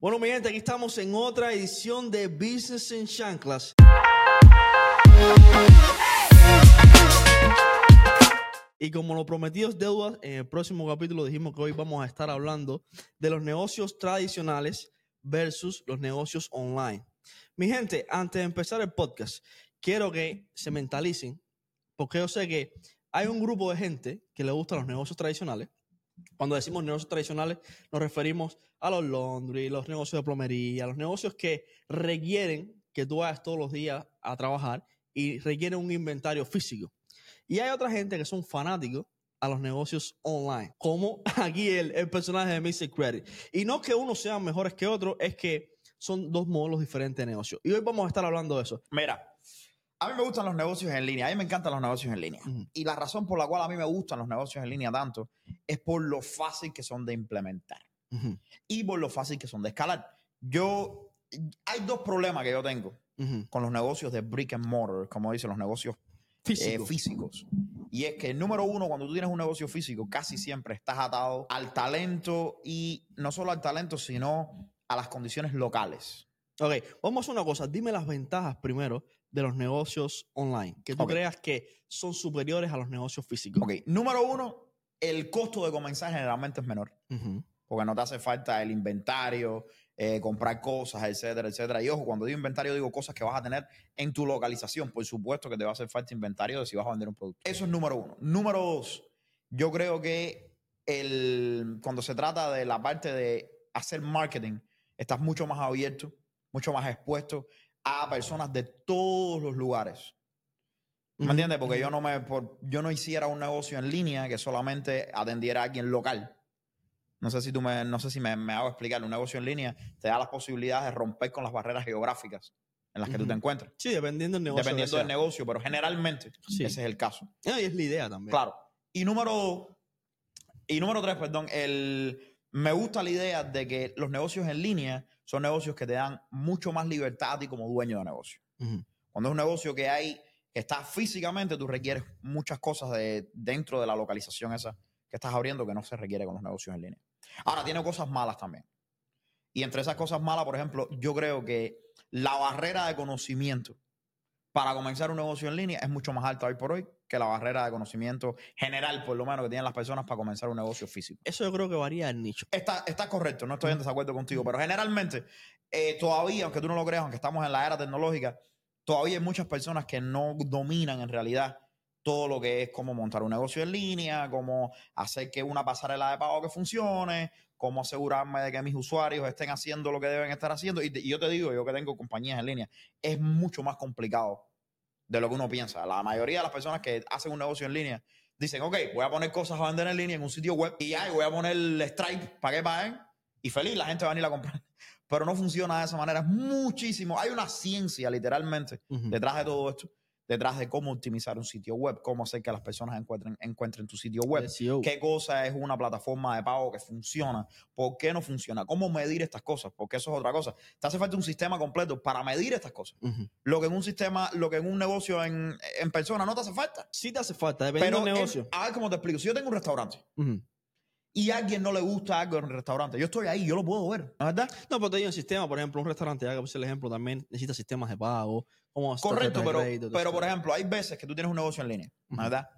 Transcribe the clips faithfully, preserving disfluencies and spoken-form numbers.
Bueno, mi gente, aquí estamos en otra edición de Business en Chanclas. Y como lo prometido es deuda, en el próximo capítulo dijimos que hoy vamos a estar hablando de los negocios tradicionales versus los negocios online. Mi gente, antes de empezar el podcast, quiero que se mentalicen, porque yo sé que hay un grupo de gente que le gustan los negocios tradicionales. Cuando decimos negocios tradicionales, nos referimos a los laundry, los negocios de plomería, los negocios que requieren que tú vayas todos los días a trabajar y requieren un inventario físico. Y hay otra gente que son fanáticos a los negocios online, como aquí el, el personaje de mister Credit. Y no que unos sean mejores que otros, es que son dos modelos diferentes de negocio. Y hoy vamos a estar hablando de eso. Mira, a mí me gustan los negocios en línea. A mí me encantan los negocios en línea. Uh-huh. Y la razón por la cual a mí me gustan los negocios en línea tanto es por lo fácil que son de implementar. Uh-huh. Y por lo fácil que son de escalar. Yo, hay dos problemas que yo tengo uh-huh. con los negocios de brick and mortar, como dicen los negocios Físico. eh, físicos. Y es que, número uno, cuando tú tienes un negocio físico, casi siempre estás atado al talento y no solo al talento, sino a las condiciones locales. Ok, vamos a hacer una cosa. Dime las ventajas primero de los negocios online, que tú okay. creas que son superiores a los negocios físicos. Ok, número uno, el costo de comenzar generalmente es menor. Uh-huh. Porque no te hace falta el inventario, eh, comprar cosas, etcétera, etcétera. Y ojo, cuando digo inventario, digo cosas que vas a tener en tu localización. Por supuesto que te va a hacer falta inventario de si vas a vender un producto. Eso es número uno. Número dos, yo creo que el, cuando se trata de la parte de hacer marketing, estás mucho más abierto, mucho más expuesto a personas de todos los lugares. ¿Me uh-huh. entiendes? Porque uh-huh. yo no me por, yo no hiciera un negocio en línea que solamente atendiera a alguien local. No sé si tú me, no sé si me, me hago explicar. Un negocio en línea te da las posibilidades de romper con las barreras geográficas en las que uh-huh. tú te encuentras. Sí, dependiendo del negocio. Dependiendo del negocio, pero generalmente sí. ese es el caso. Ah, y es la idea también. Claro. Y número, y número tres, perdón, el, me gusta la idea de que los negocios en línea son negocios que te dan mucho más libertad a ti como dueño de negocio. Uh-huh. Cuando es un negocio que hay, que está físicamente, tú requieres muchas cosas de, dentro de la localización esa que estás abriendo que no se requiere con los negocios en línea. Ahora, tiene cosas malas también. Y entre esas cosas malas, por ejemplo, yo creo que la barrera de conocimiento para comenzar un negocio en línea es mucho más alta hoy por hoy que la barrera de conocimiento general, por lo menos, que tienen las personas para comenzar un negocio físico. Eso yo creo que varía el nicho. Está, está correcto, no estoy en desacuerdo contigo, pero generalmente, eh, todavía, aunque tú no lo creas, aunque estamos en la era tecnológica, todavía hay muchas personas que no dominan en realidad todo lo que es cómo montar un negocio en línea, cómo hacer que una pasarela de pago que funcione, cómo asegurarme de que mis usuarios estén haciendo lo que deben estar haciendo. Y, te, y yo te digo, yo que tengo compañías en línea, es mucho más complicado de lo que uno piensa. La mayoría de las personas que hacen un negocio en línea dicen, ok, voy a poner cosas a vender en línea en un sitio web y ya, y voy a poner el Stripe para que paguen y feliz, la gente va a venir a comprar. Pero no funciona de esa manera. Es muchísimo. Hay una ciencia, literalmente, uh-huh. detrás de todo esto. Detrás de cómo optimizar un sitio web, cómo hacer que las personas encuentren, encuentren tu sitio web, qué cosa es una plataforma de pago que funciona, por qué no funciona, cómo medir estas cosas, porque eso es otra cosa. Te hace falta un sistema completo para medir estas cosas. Uh-huh. Lo que en un sistema, lo que en un negocio en, en persona no te hace falta. Sí te hace falta, dependiendo del negocio. En, a ver cómo te explico. Si yo tengo un restaurante, uh-huh. y a alguien no le gusta algo en el restaurante, yo estoy ahí, yo lo puedo ver, ¿no es verdad? No, pero te digo un sistema, por ejemplo, un restaurante, ya que puse el ejemplo, también necesita sistemas de pago. Como correcto, pero, crédito, pero por ejemplo, hay veces que tú tienes un negocio en línea, ¿no es verdad?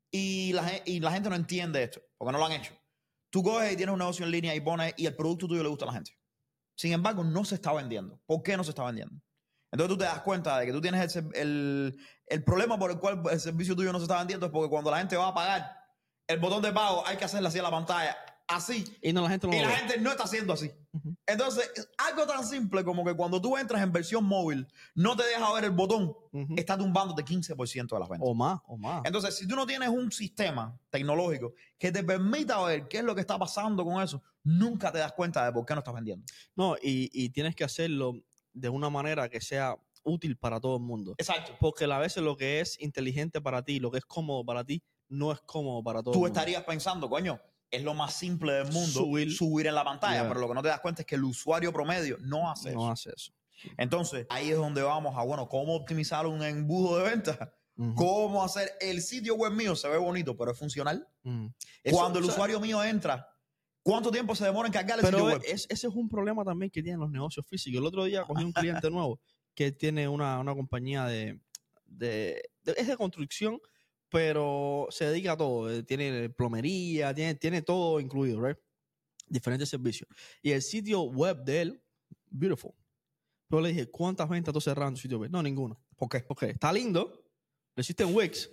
Y la, y la gente no entiende esto, porque no lo han hecho. Tú coges y tienes un negocio en línea y pones, y el producto tuyo le gusta a la gente. Sin embargo, no se está vendiendo. ¿Por qué no se está vendiendo? Entonces tú te das cuenta de que tú tienes el, el, el problema por el cual el servicio tuyo no se está vendiendo es porque cuando la gente va a pagar, el botón de pago hay que hacerle así a la pantalla, así. Y, no, la, gente no y la gente no está haciendo así. Uh-huh. Entonces, algo tan simple como que cuando tú entras en versión móvil, no te deja ver el botón, uh-huh. está tumbando de quince por ciento de las ventas. O más, o más. Entonces, si tú no tienes un sistema tecnológico que te permita ver qué es lo que está pasando con eso, nunca te das cuenta de por qué no estás vendiendo. No, y, y tienes que hacerlo de una manera que sea útil para todo el mundo. Exacto. Porque a veces lo que es inteligente para ti, lo que es cómodo para ti, no es cómodo para todo tú el mundo. Tú estarías pensando, coño, es lo más simple del mundo subir, subir en la pantalla, yeah. pero lo que no te das cuenta es que el usuario promedio no hace no eso. No hace eso. Entonces, ahí es donde vamos a, bueno, cómo optimizar un embudo de venta. Uh-huh. Cómo hacer el sitio web mío se ve bonito, pero es funcional. Uh-huh. Eso, Cuando el o sea, usuario mío entra ¿Cuánto tiempo se demora en cargar el Pero sitio web? es, ese es un problema también que tienen los negocios físicos. El otro día cogí un cliente nuevo que tiene una, una compañía de, de, de- es de construcción, pero se dedica a todo. Eh, Tiene plomería, tiene, tiene todo incluido, right? Diferentes servicios. Y el sitio web de él, beautiful. Pero le dije, ¿cuántas ventas tú cerrando en tu sitio web? No, ninguno. ¿Por qué? Ok, está lindo, lo hiciste en Wix,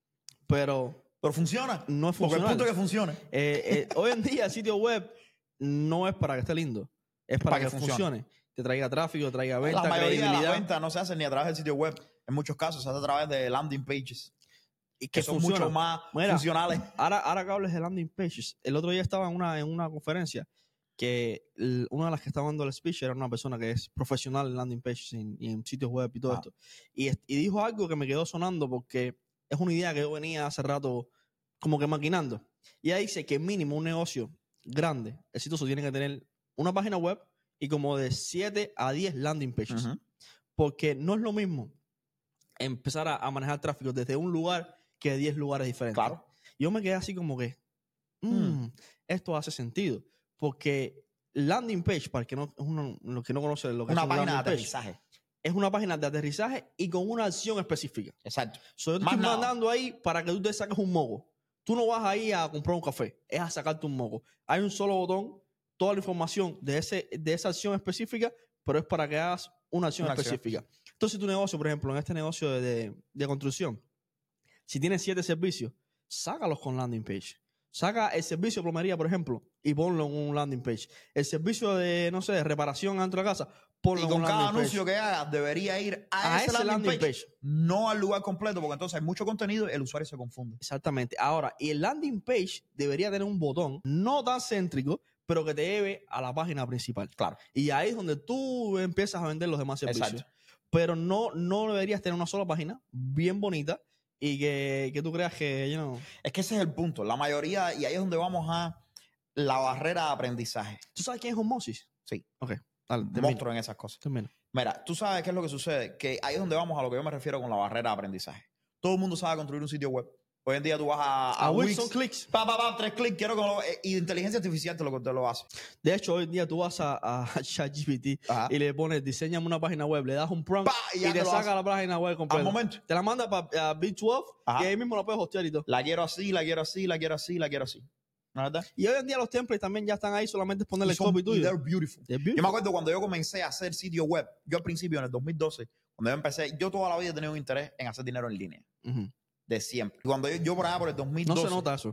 pero Pero funciona. no es Porque el funcional. punto es que funcione. Eh, eh, hoy en día el sitio web no es para que esté lindo, es para, Para que, que funcione. Te traiga tráfico, te traiga venta, La mayoría de las credibilidad. ventas no se hacen ni a través del sitio web. En muchos casos se hace a través de landing pages. Y Que que son funciona. mucho más Mira, funcionales. Ahora, ahora que hables de landing pages, el otro día estaba en una, en una conferencia que el- una de las que estaba dando el speech era una persona que es profesional en landing pages y en, y en sitios web y todo Ah. esto. Y, es- y dijo algo que me quedó sonando porque es una idea que yo venía hace rato como que maquinando. Y ella dice que mínimo un negocio grande, exitoso, tiene que tener una página web y como de siete a diez landing pages. Ujú. Porque no es lo mismo empezar a, a manejar tráfico desde un lugar que de diez lugares diferentes. Claro. Yo me quedé así como que, mm, Hmm. esto hace sentido. Porque landing page, para el que no, uno, lo que no conoce lo que Una es un página de landing page, aterrizaje. es una página de aterrizaje y con una acción específica. Exacto. So, yo te Más estoy nada. mandando ahí para que tú te saques un moco. Tú no vas ahí a comprar un café, es a sacarte un moco. Hay un solo botón, toda la información de, ese, de esa acción específica, pero es para que hagas una acción Una acción específica. Entonces, tu negocio, por ejemplo, en este negocio de, de, de construcción, si tienes siete servicios, sácalos con landing page. Saca el servicio de plomería, por ejemplo, y ponlo en un landing page. El servicio de, no sé, de reparación dentro de la casa, ponlo Y en con un cada landing anuncio page. que hagas debería ir a, A ese, ese landing, landing page, page. no al lugar completo, porque entonces hay mucho contenido y el usuario se confunde. Exactamente. Ahora, y el landing page debería tener un botón no tan céntrico, pero que te lleve a la página principal. Claro. Y ahí es donde tú empiezas a vender los demás servicios. Exacto. Pero no, no deberías tener una sola página bien bonita y que, que tú creas que, you know, Es que ese es el punto. La mayoría, y ahí es donde vamos a la barrera de aprendizaje. ¿Tú sabes quién es Osmosis? Sí. Ok, dale, termina, Monstruo en esas cosas. termina. Mira, tú sabes qué es lo que sucede, que ahí es donde vamos a lo que yo me refiero con la barrera de aprendizaje. Todo el mundo sabe construir un sitio web. Hoy en día tú vas a, a, A Wix Wix, son clics. pa, pa, pa, tres clics, quiero que lo, eh, y inteligencia artificial te lo, te lo hace. De hecho, hoy en día tú vas a, a ChatGPT Ajá. y le pones, diseñame una página web, le das un prompt Pa, y y, ya te te lo saca hace. la página web completa. Al momento. Te la manda para B doce Ajá. y ahí mismo la puedes hostear y todo. La quiero así, la quiero así, la quiero así, la quiero así. ¿No es verdad? Y hoy en día los templates también ya están ahí, solamente es ponerle Y el son- copy y tuyo. they're beautiful. They're Yo beautiful. me acuerdo cuando yo comencé a hacer sitio web, yo al principio en el dos mil doce, cuando yo empecé, yo toda la vida he tenido un interés en hacer dinero en línea, Ujú. de siempre. Y cuando yo, yo por allá por el dos mil doce, No se nota eso.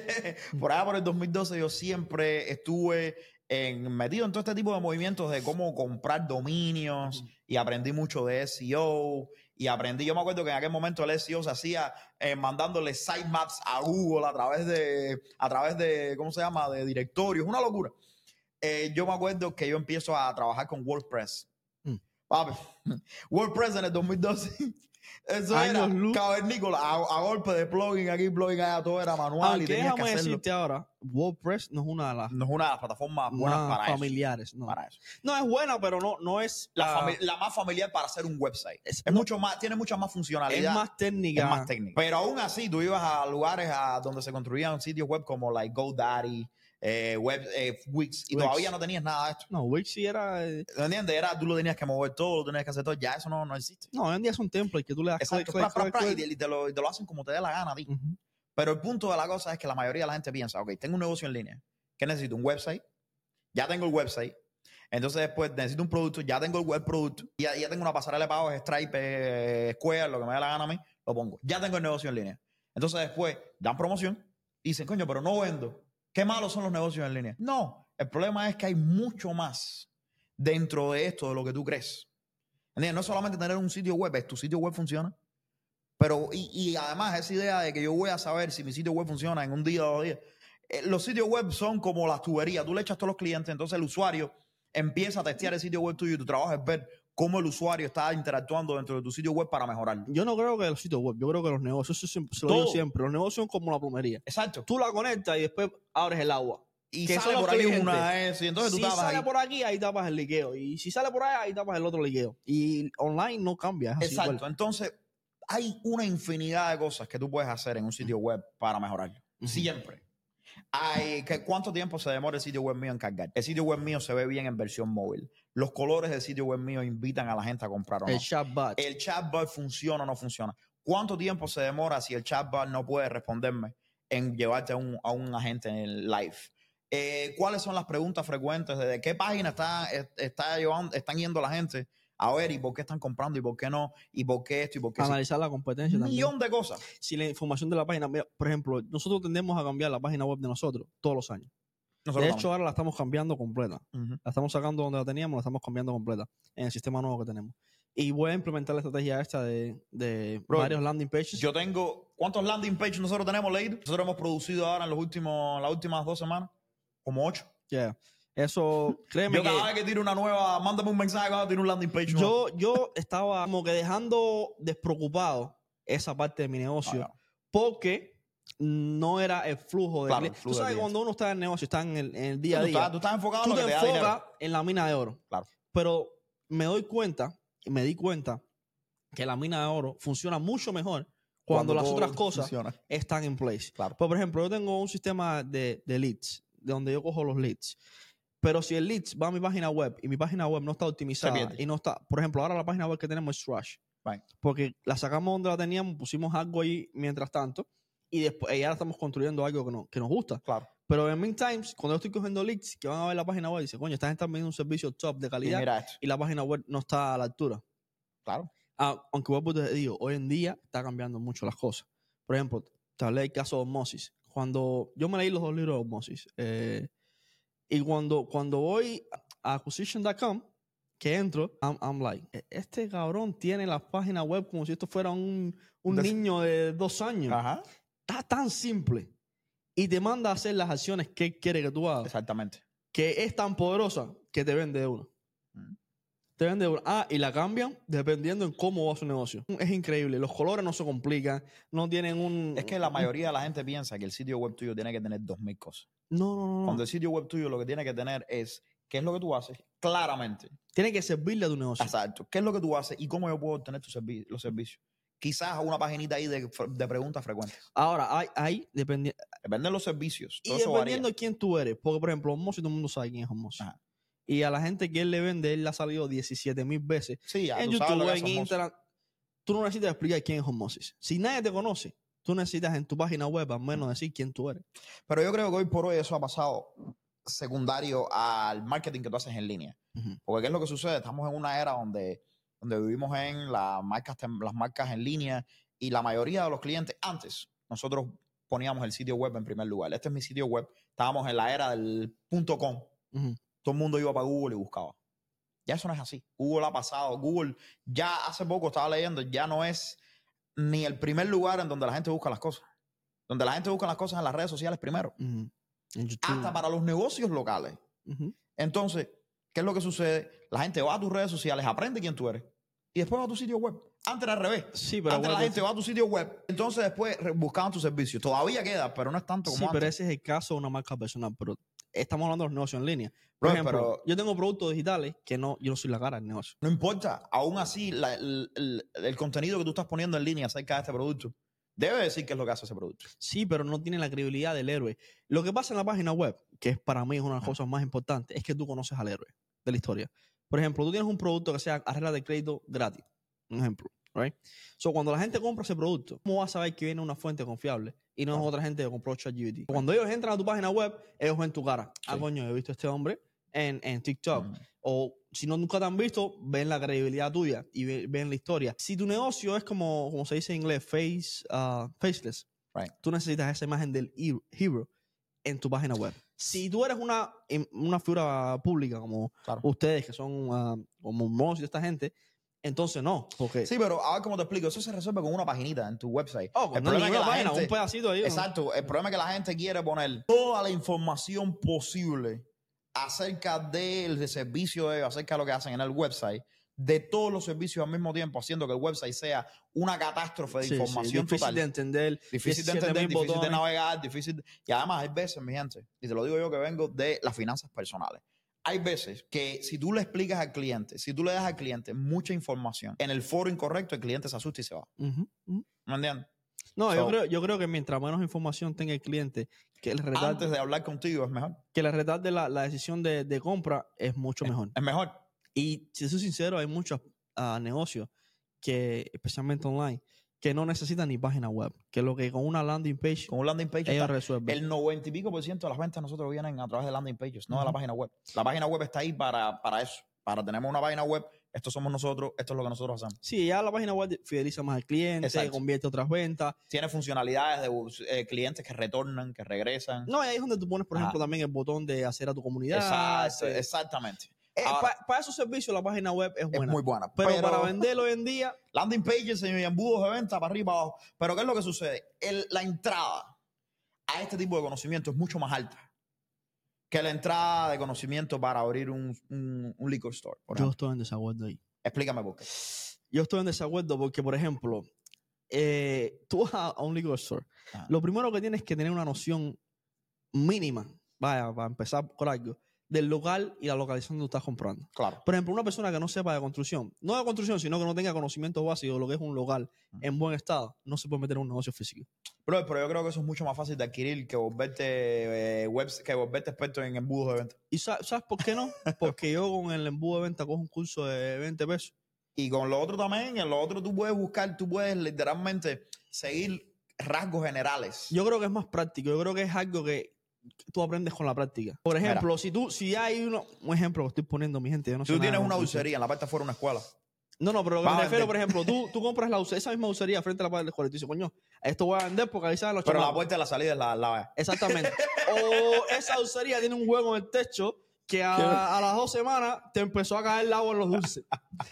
por allá por el dos mil doce yo siempre estuve en- metido en todo este tipo de movimientos de cómo comprar dominios y aprendí mucho de S E O y aprendí, yo me acuerdo que en aquel momento el S E O se hacía eh, mandándole sitemaps a Google a través de, a través de, ¿cómo se llama? De directorios, una locura. Eh, yo me acuerdo que yo empiezo a trabajar con WordPress. Mm. Papi, WordPress en el dos mil doce. Eso Años era luz. cavernícola, a, a golpe de plugin aquí, plugin allá, todo era manual y Aunque tenías que déjame hacerlo. decirte ahora, WordPress no es una de las No es una de las plataformas buenas más para familiares. No. eso. Para eso. No es buena, pero no, no es La, la- fami- la más familiar para hacer un website. Es- Es, no. mucho más, tiene mucha más es funcionalidad. más técnica. es más técnica. Pero aún así, tú ibas a lugares a donde se construían sitios web como like GoDaddy, eh, web, eh, Wix, y Wix. todavía no tenías nada de esto. No, Wix sí era. eh, ¿No entiendes? Era, tú lo tenías que mover todo, lo tenías que hacer todo. Ya eso no, no existe. No, hoy en día son templates que tú le das click, Exacto. click, Pra, pra, click, pra, y, click. te, y te lo, y te lo hacen como te dé la gana a ti. Ujú. Pero el punto de la cosa es que la mayoría de la gente piensa, ok, tengo un negocio en línea. ¿Qué necesito? Un website. Ya tengo el website. Entonces después necesito un producto. Ya tengo el web producto. Ya, ya tengo una pasarela de pagos, Stripe, eh, Square, lo que me dé la gana a mí, lo pongo. Ya tengo el negocio en línea. Entonces después dan promoción y dicen, coño, pero no vendo. ¿Qué malos son los negocios en línea? No, el problema es que hay mucho más dentro de esto de lo que tú crees. ¿Entiendes? No es solamente tener un sitio web, es tu sitio web funciona. Pero, y, y además esa idea de que yo voy a saber si mi sitio web funciona en un día o dos días. Eh, los sitios web son como las tuberías. Tú le echas a todos los clientes, entonces el usuario empieza a testear el sitio web tuyo y tu trabajo es ver cómo el usuario está interactuando dentro de tu sitio web para mejorarlo. Yo no creo que los sitios web, yo creo que los negocios, eso siempre- se lo digo Todo. siempre, los negocios son como la plomería. Exacto. Tú la conectas y después abres el agua. Y que sale son los por ahí clientes. una S y entonces Si tú estabas sale ahí. por aquí, ahí tapas el liqueo. Y si sale por ahí, ahí tapas el otro liqueo. Y online no cambia. Es así Exacto. igual. Entonces, hay una infinidad de cosas que tú puedes hacer en un sitio web para mejorarlo. Ujú. Siempre. Ay, ¿qué- ¿cuánto tiempo se demora el sitio web mío en cargar? El sitio web mío se ve bien en versión móvil. Los colores del sitio web mío invitan a la gente a comprar o no. El chatbot. El chatbot funciona o no funciona. ¿Cuánto tiempo se demora si el chatbot no puede responderme en llevarte a un, a un agente en el live? Eh, ¿Cuáles son las preguntas frecuentes? ¿De qué página está, está llevando, están yendo la gente a ver y por qué están comprando y por qué no? ¿Y por qué esto y por qué eso? Analizar la competencia Un también. millón de cosas. Si la información de la página, mira, por ejemplo, nosotros tendemos a cambiar la página web de nosotros todos los años. Nosotros De vamos. hecho, ahora la estamos cambiando completa. Ujú. La estamos sacando donde la teníamos, la estamos cambiando completa en el sistema nuevo que tenemos. Y voy a implementar la estrategia esta de, de Bro, varios landing pages. Yo tengo, ¿cuántos landing pages nosotros tenemos leído? Nosotros hemos producido ahora en los últimos, las últimas dos semanas, como ocho. Yeah. Eso, créeme Yo cada que vez que tiro una nueva, mándame un mensaje cuando tiro un landing page nuevo. yo, yo estaba como que dejando despreocupado esa parte de mi negocio Ah, porque no era el flujo de Claro, el clientes. flujo Tú de sabes que clientes. cuando uno está en el negocio, está en el, en el día a tú, día, estás, tú estás enfocado tú en lo te que te da dinero. enfocas en la mina de oro. Claro. Pero me doy cuenta, y me di cuenta, que la mina de oro funciona mucho mejor cuando, las todo otras cosas funciona. están en place. Claro. Pues, por ejemplo, yo tengo un sistema de, de leads, de donde yo cojo los leads. Pero si el leads va a mi página web y mi página web no está optimizada pierde. y no está, por ejemplo, ahora la página web que tenemos es Trash. Right. Porque la sacamos donde la teníamos, pusimos algo ahí mientras tanto y después y ahora estamos construyendo algo que, no, que nos gusta. Claro. Pero en meantime, cuando yo estoy cogiendo leads que van a ver la página web, dice, coño, esta gente está vendiendo un servicio top de Y calidad y, mira esto. la página web no está a la altura. Claro. Ah, aunque vuelvo te digo, hoy en día está cambiando mucho las cosas. Por ejemplo, te hablé del caso de Osmosis. Cuando yo me leí los dos libros de Osmosis, eh, y cuando, cuando voy a acquisition punto com, que entro, I'm, I'm like, este cabrón tiene la página web como si esto fuera un, un Des- niño de dos años. Ajá. Está tan simple. Y te manda a hacer las acciones que él quiere que tú hagas. Exactamente. Que es tan poderosa que te vende una. Mm. Te vende una. Ah, y la cambian dependiendo en cómo va su negocio. Es increíble. Los colores no se complican. No tienen un... Es que la mayoría de la gente piensa que el sitio web tuyo tiene que tener dos mil cosas. No, no, no. Cuando el sitio web tuyo lo que tiene que tener es qué es lo que tú haces claramente. Tiene que servirle a tu negocio. Exacto. ¿Qué es lo que tú haces y cómo yo puedo obtener tu servi- los servicios? Quizás una paginita ahí de, de preguntas frecuentes. Ahora, hay, hay dependi- Depende de los servicios. y Todo eso varía. dependiendo de quién tú eres. Porque, por ejemplo, Osmosis, todo el mundo sabe quién es Osmosis. Ajá. Y a la gente que él le vende, él le ha salido diecisiete mil veces. Sí, ya, En tú sabes lo YouTube, que en hacemos. Instagram. Tú no necesitas explicar quién es Osmosis. Si nadie te conoce, tú necesitas en tu página web al menos decir quién tú eres. Pero yo creo que hoy por hoy eso ha pasado secundario al marketing que tú haces en línea. Ujú. Porque ¿qué es lo que sucede? Estamos en una era donde, donde vivimos en las marcas, tem- las marcas en línea y la mayoría de los clientes, antes nosotros poníamos el sitio web en primer lugar. Este es mi sitio web. Estábamos en la era del punto com. Ujú. Todo el mundo iba para Google y buscaba. Ya eso no es así. Google ha pasado. Google ya hace poco estaba leyendo, ya no es ni el primer lugar en donde la gente busca las cosas. Donde la gente busca las cosas en las redes sociales primero. Ujú. En YouTube. Hasta para los negocios locales. Ujú. Entonces, ¿qué es lo que sucede? La gente va a tus redes sociales, aprende quién tú eres. Y después va a tu sitio web. Antes era al revés. Sí, pero Antes la bueno, gente va a tu sitio web. Entonces después re- buscaban tus servicios. Todavía queda, pero no es tanto como sí, antes. pero ese es el caso de una marca personal. Pero estamos hablando de los negocios en línea. Por Bro, ejemplo, pero- yo tengo productos digitales que no, yo no soy la cara del negocio. No importa. Aún así, la- el, el- el contenido que tú estás poniendo en línea acerca de este producto debe decir qué es lo que hace ese producto. Sí, pero no tiene la credibilidad del héroe. Lo que pasa en la página web, que es para mí es una de las Ajá. cosas más importantes, es que tú conoces al héroe de la historia. Por ejemplo, tú tienes un producto que sea arregla de crédito gratis. Un ejemplo, right? So, cuando la gente compra ese producto, ¿cómo vas a saber que viene una fuente confiable y no es Claro. otra gente que compró ChatGPT? Cuando ellos entran a tu página web, ellos ven tu cara. Ah, Sí. coño, he visto a este hombre en, en TikTok. Ujú. O si no nunca te han visto, ven la credibilidad tuya y ve- ven la historia. Si tu negocio es como, como se dice en inglés, face, uh, faceless, Right. tú necesitas esa imagen del hero- hero en tu página web. Si tú eres una, em- una figura pública como Claro. ustedes, que son uh, como Moss y esta gente, entonces no. Porque, Sí, pero a ver cómo te explico. Eso se resuelve con una paginita en tu website. oh, el no, problema ni es que una la página, gente... un pedacito ahí. ¿no? Exacto. El problema es que la gente quiere poner toda la información posible acerca del servicio de ellos, acerca de lo que hacen en el website, de todos los servicios al mismo tiempo, haciendo que el website sea una catástrofe de Sí, sí, información difícil total. de entender. Difícil de diecisiete entender, mil difícil de botones. navegar, difícil. de- Y además hay veces, mi gente, y te lo digo yo que vengo de las finanzas personales. Hay veces que si tú le explicas al cliente, si tú le das al cliente mucha información en el foro incorrecto, el cliente se asusta y se va. Ujú, ujú. ¿Me entiendes? No, yo, So- creo, yo creo que mientras menos información tenga el cliente que el retarde, antes de hablar contigo es mejor. que el retarde de la, la decisión de, de compra es mucho mejor. Es mejor. Y si soy sincero, hay muchos uh, negocios que, especialmente online, que no necesitan ni página web. Que lo que con una landing page, Con un landing page ellos está, resuelven. el noventa y pico por ciento de las ventas nosotros vienen a través de landing pages, no de la Ujú. página web. La página web está ahí para, para eso. Para tener una página web, esto somos nosotros, esto es lo que nosotros hacemos. Sí, ya la página web fideliza más al cliente, Exacto. convierte otras ventas. Tiene funcionalidades de eh, clientes que retornan, que regresan. No, y ahí es donde tú pones, por Ajá. ejemplo, también el botón de hacer a tu comunidad. Exacto, sí. exactamente. Eh, Ahora, Para pa esos servicios la página web es es buena. muy buena. pero, Pero, para vender hoy en día, landing pages y embudos de venta para arriba y para abajo. Pero ¿qué es lo que sucede? El, la entrada a este tipo de conocimiento es mucho más alta que la entrada de conocimiento para abrir un, un, un liquor store. Por yo ejemplo. estoy en desacuerdo ahí. Explícame por qué. Yo estoy en desacuerdo porque, por ejemplo, eh, tú vas a, a un liquor store. Ajá. Lo primero que tienes que tener una noción mínima, vaya, para empezar por algo, del local y la localización donde tú estás comprando. Claro. Por ejemplo, una persona que no sepa de construcción, no de construcción, sino que no tenga conocimientos básicos de lo que es un local en buen estado, no se puede meter en un negocio físico. Bro, pero yo creo que eso es mucho más fácil de adquirir que volverte, eh, webs, que volverte experto en embudos de venta. ¿Y sa- sabes por qué no? Porque yo con el embudo de venta cojo un curso de veinte pesos. Y con lo otro también, en lo otro tú puedes buscar, tú puedes literalmente seguir rasgos generales. Yo creo que es más práctico. Yo creo que es algo que tú aprendes con la práctica. Por ejemplo, Mira. si tú, si hay uno, un ejemplo que estoy poniendo, mi gente, yo no sé Tú nada tienes de una construcción. dulcería, en la parte de afuera una escuela. No, no, pero lo que Vas me a refiero, vender. por ejemplo, tú, tú compras la dulce- esa misma dulcería frente a la parte del colegio y dices, coño, esto voy a vender porque ahí salen los Pero la chamacos. puerta de la salida es la, la Exactamente. O esa dulcería tiene un hueco en el techo que a, a las dos semanas te empezó a caer el agua en los dulces.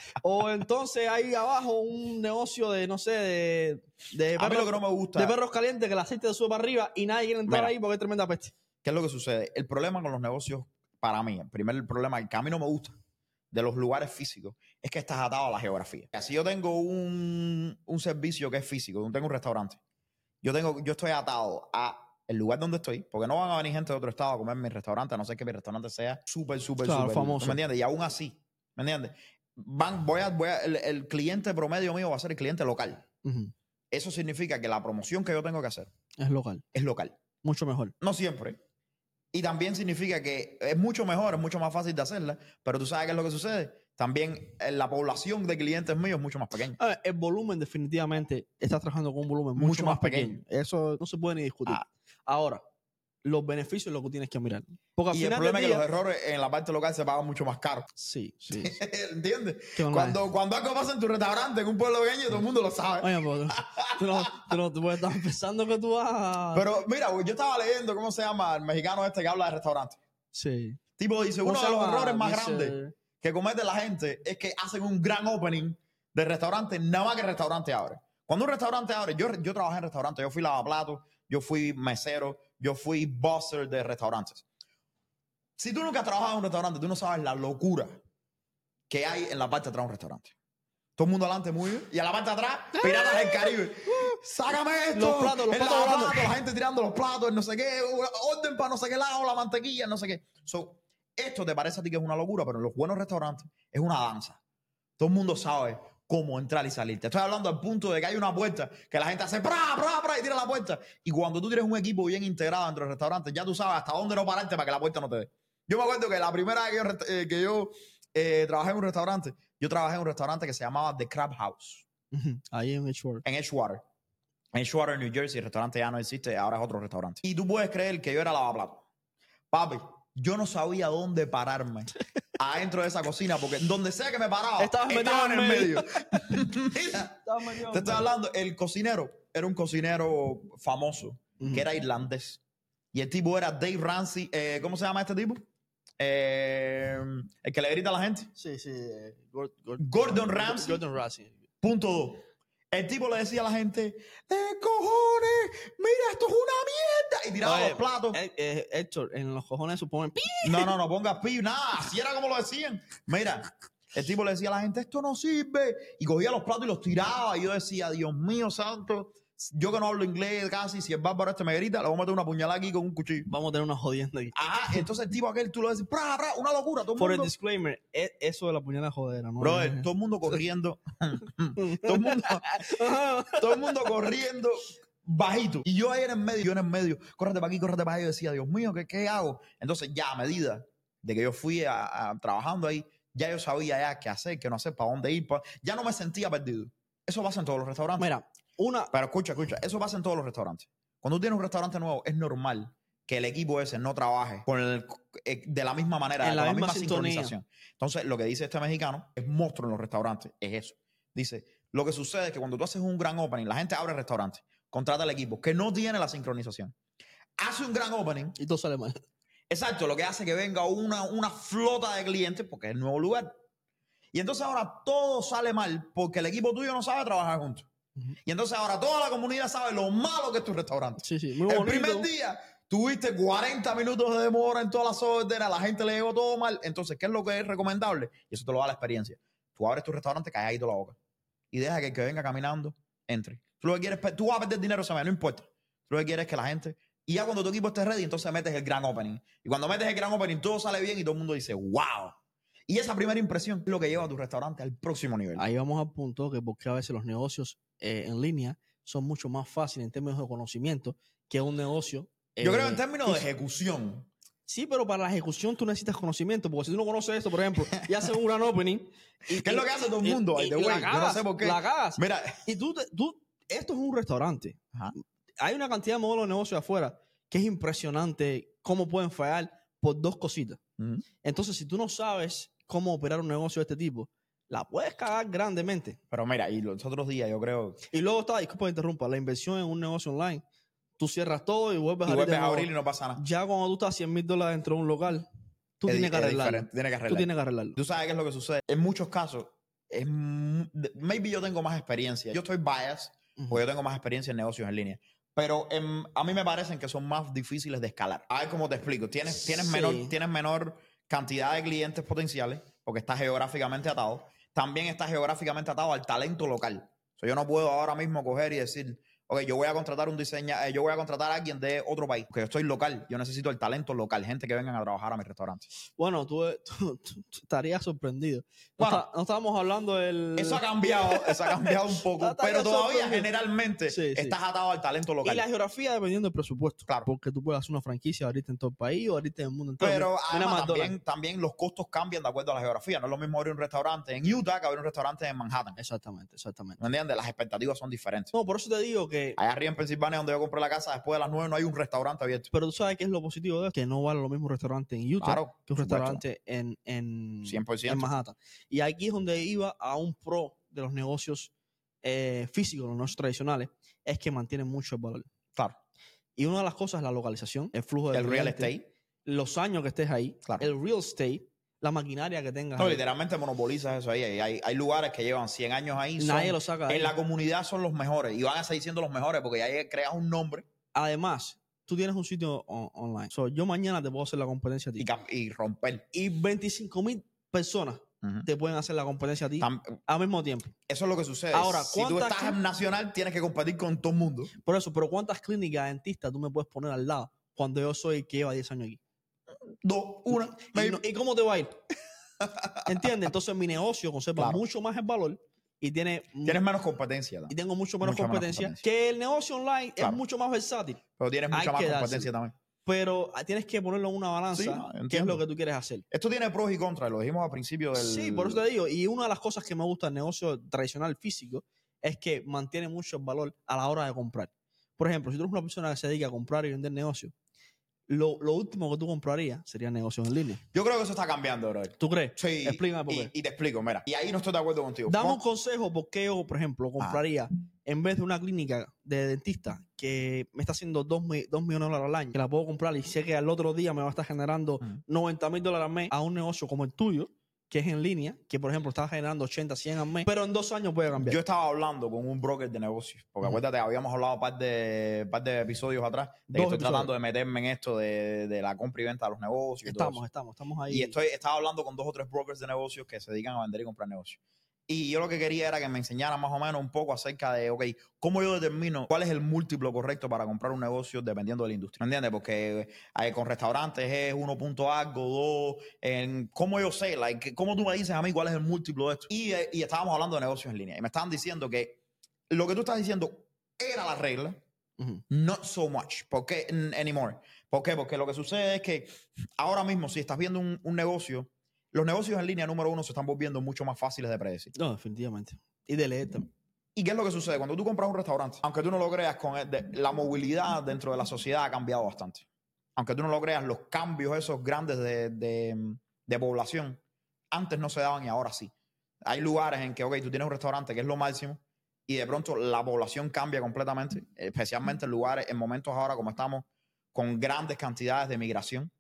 O entonces hay abajo un negocio de, no sé, de, de, A mí perros, lo que no me gusta, de perros calientes que el aceite te sube para arriba y nadie quiere entrar Mira. ahí porque es tremenda peste. ¿qué es lo que sucede? El problema con los negocios, para mí, el primer problema que a mí no me gusta de los lugares físicos es que estás atado a la geografía. Si yo tengo un, un servicio que es físico, yo tengo un restaurante, yo, tengo, yo estoy atado a el lugar donde estoy, porque no van a venir gente de otro estado a comer en mi restaurante, a no ser que mi restaurante sea súper, súper, Claro, súper famoso. ¿tú me entiendes? Y aún así, ¿me entiendes? Van, voy a, voy a, el, el cliente promedio mío va a ser el cliente local. Uh-huh. Eso significa que la promoción que yo tengo que hacer Es local. es local. Mucho mejor. No siempre. Y también significa que es mucho mejor, es mucho más fácil de hacerla, pero tú sabes qué es lo que sucede. También eh, la población de clientes míos es mucho más pequeña. A ver, el volumen definitivamente, estás trabajando con un volumen mucho, Mucho más, más pequeño. Eso no se puede ni discutir. Ah. Ahora, los beneficios es lo que tienes que mirar. Porque al Y el final problema del es que día, los errores en la parte local se pagan mucho más caro. Sí, sí. sí. ¿Entiendes? Que online. Cuando, cuando algo pasa en tu restaurante, en un pueblo pequeño, todo el mundo lo sabe. Oye, pues, tú no, tú no tú puedes estar pensando que tú vas a... Pero mira, yo estaba leyendo, ¿cómo se llama? El mexicano este que habla de restaurantes. Sí. Tipo, dice, ¿Cómo uno se de los llama? errores más Dice- grandes que comete la gente es que hacen un gran opening de restaurante, nada más que el restaurante abre. Cuando un restaurante abre, yo, yo trabajé en restaurantes, yo fui lavaplatos, yo fui mesero, yo fui buzzer de restaurantes. Si tú nunca has trabajado en un restaurante, tú no sabes la locura que hay en la parte de atrás de un restaurante. Todo el mundo adelante muy bien. Y a la parte de atrás, Piratas del Caribe. ¡Sácame esto! Los platos, los El platos lavaplatos, volando. la gente tirando los platos, no sé qué, orden para no sé qué lado, la mantequilla, no sé qué. So, esto te parece a ti que es una locura, pero en los buenos restaurantes es una danza. Todo el mundo sabe cómo entrar y salir. Te estoy hablando al punto de que hay una puerta que la gente hace ¡pra, pra, pra! Y tira la puerta. Y cuando tú tienes un equipo bien integrado dentro del restaurante, ya tú sabes hasta dónde no pararte para que la puerta no te dé. Yo me acuerdo que la primera vez que yo, resta- eh, que yo eh, trabajé en un restaurante, yo trabajé en un restaurante que se llamaba The Crab House, Ujú, ahí en Edgewater. en Edgewater. En Edgewater, New Jersey, el restaurante ya no existe, ahora es otro restaurante. Y tú puedes creer que yo era lavaplatos. Papi, yo no sabía dónde pararme adentro de esa cocina, porque donde sea que me paraba, Estabas metido estaba en en el medio. medio. Mira, te estoy hablando, el cocinero era un cocinero famoso, Ujú. que era irlandés. Y el tipo era Dave Ramsey. Eh, ¿Cómo se llama este tipo? Eh, el que le grita a la gente. Sí, sí. eh, Gord- Gord- Gordon Ramsay. Gordon Ramsay. Punto dos. El tipo le decía a la gente, ¡eh, cojones! ¡Mira, esto es una mierda! Y tiraba Oye, los platos. eh, eh, Héctor, en los cojones suponen... ¡pi! No, no, no pongas pi, nada. Así era como lo decían. Mira, el tipo le decía a la gente, esto no sirve. Y cogía los platos y los tiraba. Y yo decía, Dios mío santo, yo que no hablo inglés casi, si el bárbaro este me grita, le voy a meter una puñalada aquí con un cuchillo. Vamos a tener una jodienda aquí. Ajá, entonces el tipo aquel, tú lo decís, ¡pra, pra! Una locura. Todo el Por el mundo, disclaimer, e- eso de la puñalada jodera, ¿no? brother, todo el mundo corriendo. todo, el mundo, todo el mundo corriendo. bajito. Y yo ahí en el medio, yo en el medio, córrete para aquí, córrete para allá. Yo decía, Dios mío, ¿qué, qué hago? Entonces ya a medida de que yo fui a, a, trabajando ahí, ya yo sabía ya qué hacer, qué no hacer, para dónde ir. Para... Ya no me sentía perdido. Eso pasa en todos los restaurantes. Mira, una... Pero escucha, escucha, eso pasa en todos los restaurantes. Cuando tú tienes un restaurante nuevo, es normal que el equipo ese no trabaje con el, de la misma manera, en con la, la misma, misma sintonía. sincronización. Entonces, lo que dice este mexicano, es monstruo en los restaurantes, es eso. Dice, lo que sucede es que cuando tú haces un gran opening, la gente abre el restaurante, contrata al equipo que no tiene la sincronización. Hace un gran opening. Y todo sale mal. Exacto, lo que hace que venga una, una flota de clientes porque es el nuevo lugar. Y entonces ahora todo sale mal porque el equipo tuyo no sabe trabajar juntos. Uh-huh. Y entonces ahora toda la comunidad sabe lo malo que es tu restaurante. Sí, sí, muy el bonito. primer día tuviste cuarenta minutos de demora en todas las órdenes, la gente le llegó todo mal. Entonces, ¿qué es lo que es recomendable? Y eso te lo da la experiencia. Tú abres tu restaurante calladito la boca y deja que el que venga caminando entre. Tú lo que quieres, tú vas a perder dinero, no importa. Tú lo que quieres es que la gente... Y ya cuando tu equipo esté ready, entonces metes el gran opening. Y cuando metes el gran opening, todo sale bien y todo el mundo dice, wow. Y esa primera impresión es lo que lleva a tu restaurante al próximo nivel. Ahí vamos al punto que porque a veces los negocios eh, en línea son mucho más fáciles en términos de conocimiento que un negocio. Eh, Yo creo en términos de ejecución. Sí, pero para la ejecución tú necesitas conocimiento, porque si tú no conoces esto, por ejemplo, y haces un gran opening... Y, ¿Qué es lo que hace todo el mundo? Y, y, y, la cagas, yo no sé por qué. La cagas. Mira. Y tú, tú, esto es un restaurante. Ajá. Hay una cantidad de modelos de negocio afuera que es impresionante cómo pueden fallar por dos cositas. Uh-huh. Entonces, si tú no sabes cómo operar un negocio de este tipo, la puedes cagar grandemente. Pero mira, y los otros días yo creo... Y luego está, disculpa que interrumpa, la inversión en un negocio online. Tú cierras todo y vuelves, y a, vuelves abrir a abrir y no pasa nada. Ya cuando tú estás a cien mil dólares dentro de un local, tú es, tienes, que arreglarlo. Tienes que arreglarlo. Tú tienes que arreglarlo. Tú sabes qué es lo que sucede. En muchos casos, es, maybe yo tengo más experiencia. Yo estoy biased, uh-huh. porque yo tengo más experiencia en negocios en línea. Pero en, a mí me parecen que son más difíciles de escalar. A ver cómo te explico. Tienes, tienes, sí. menor, tienes menor cantidad de clientes potenciales porque estás geográficamente atado. También estás geográficamente atado al talento local. O sea, yo no puedo ahora mismo coger y decir, ok, yo voy a contratar un diseñador, eh, yo voy a contratar a alguien de otro país, porque yo estoy local. Yo necesito el talento local, gente que vengan a trabajar a mi restaurante. Bueno, tú, tú, tú, tú estarías sorprendido. No, bueno, está, no estábamos hablando del... Eso ha cambiado, eso ha cambiado un poco, pero todavía generalmente sí, sí. estás atado al talento local. Y la geografía dependiendo del presupuesto. Claro. Porque tú puedes hacer una franquicia, abrirte en todo el país o abrirte en el mundo entero. Pero además, también, también los costos cambian de acuerdo a la geografía. No es lo mismo abrir un restaurante en Utah que abrir un restaurante en Manhattan. Exactamente, exactamente. ¿Me entiendes? Las expectativas son diferentes. No, por eso te digo que... Allá arriba en Pensilvania, donde yo compré la casa, después de las nueve no hay un restaurante abierto. Pero tú sabes qué es lo positivo de esto, que no vale lo mismo un restaurante en Utah claro, que un restaurante en, en, cien por ciento. en Manhattan. Y aquí es donde iba a un pro de los negocios eh, físicos, los negocios tradicionales, es que mantienen mucho el valor. Claro. Y una de las cosas es la localización, el flujo de el real estate, los años que estés ahí, claro. el real estate, la maquinaria que tengas. No, ahí. literalmente monopolizas eso ahí. Hay, hay lugares que llevan cien años ahí. Nadie son, lo saca ahí. En la comunidad son los mejores y van a seguir siendo los mejores porque ya creas un nombre. Además, tú tienes un sitio on- online. So, yo mañana te puedo hacer la competencia a ti. Y, y romper. Y veinticinco mil personas uh-huh. te pueden hacer la competencia a ti Tam- al mismo tiempo. Eso es lo que sucede. Ahora, si tú estás cl- en nacional, tienes que competir con todo el mundo. Por eso, pero ¿cuántas clínicas dentistas tú me puedes poner al lado cuando yo soy el que lleva diez años aquí? Dos, una. ¿Y, no, ¿Y cómo te va a ir? ¿Entiendes? Entonces mi negocio conserva claro. mucho más el valor y tiene... Tienes menos competencia. ¿no? Y tengo mucho menos, mucha competencia, menos competencia. Que el negocio online claro. es mucho más versátil. Pero tienes mucha Hay más que competencia darse. también. Pero tienes que ponerlo en una balanza, sí, no, qué es lo que tú quieres hacer. Esto tiene pros y contras, lo dijimos al principio del... Sí, por eso te digo. Y una de las cosas que me gusta del negocio tradicional físico es que mantiene mucho el valor a la hora de comprar. Por ejemplo, si tú eres una persona que se dedica a comprar y vender negocios, lo, lo último que tú comprarías serían negocios en línea. Yo creo que eso está cambiando, bro. ¿Tú crees? Sí. Explícame por qué. Y, y te explico, mira. Y ahí no estoy de acuerdo contigo. Dame un consejo porque yo, por ejemplo, compraría, ah. en vez de una clínica de dentista que me está haciendo dos millones de dólares al año, que la puedo comprar y sé que al otro día me va a estar generando uh-huh. noventa mil dólares al mes, a un negocio como el tuyo, que es en línea, que por ejemplo está generando ochenta, cien al mes, pero en dos años puede cambiar. Yo estaba hablando con un broker de negocios, porque uh-huh. acuérdate, habíamos hablado un par de, par de episodios atrás, de que estoy episodios. tratando de meterme en esto de, de la compra y venta de los negocios. Estamos, y todo estamos, estamos ahí. Y estoy, estaba hablando con dos o tres brokers de negocios que se dedican a vender y comprar negocios. Y yo lo que quería era que me enseñaran más o menos un poco acerca de, ok, cómo yo determino cuál es el múltiplo correcto para comprar un negocio dependiendo de la industria. ¿Me entiendes? Porque eh, con restaurantes es uno punto algo, dos. En, ¿Cómo yo sé? Like, ¿Cómo tú me dices a mí cuál es el múltiplo de esto? Y, eh, y estábamos hablando de negocios en línea. Y me estaban diciendo que lo que tú estás diciendo era la regla, Ujú. Not so much. ¿Por qué? N- Anymore. ¿Por qué? Porque lo que sucede es que ahora mismo, si estás viendo un, un negocio, los negocios en línea, número uno, se están volviendo mucho más fáciles de predecir. No, definitivamente. Y de leer también. ¿Y qué es lo que sucede? Cuando tú compras un restaurante, aunque tú no lo creas, con el- de- la movilidad dentro de la sociedad ha cambiado bastante. Aunque tú no lo creas, los cambios esos grandes de, de- de población antes no se daban y ahora sí. Hay lugares en que, ok, tú tienes un restaurante que es lo máximo y de pronto la población cambia completamente, especialmente en lugares, en momentos ahora como estamos, con grandes cantidades de migración.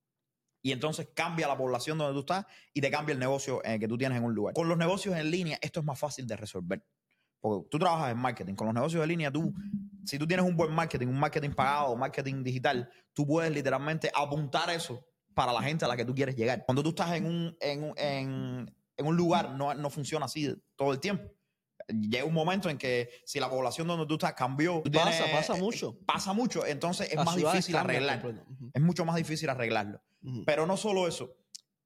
Y entonces cambia la población donde tú estás y te cambia el negocio eh, que tú tienes en un lugar. Con los negocios en línea, esto es más fácil de resolver. Porque tú trabajas en marketing. Con los negocios de línea, tú, si tú tienes un buen marketing, un marketing pagado, marketing digital, tú puedes literalmente apuntar eso para la gente a la que tú quieres llegar. Cuando tú estás en un, en, un- en, en un lugar, no, no funciona así todo el tiempo. Llega un momento en que si la población donde tú estás cambió, tú Pasa, tienes- pasa mucho. Pasa mucho, entonces es Las más ciudades difícil cambian arreglar. completo. Ujú. Es mucho más difícil arreglarlo. Ujú. Pero no solo eso.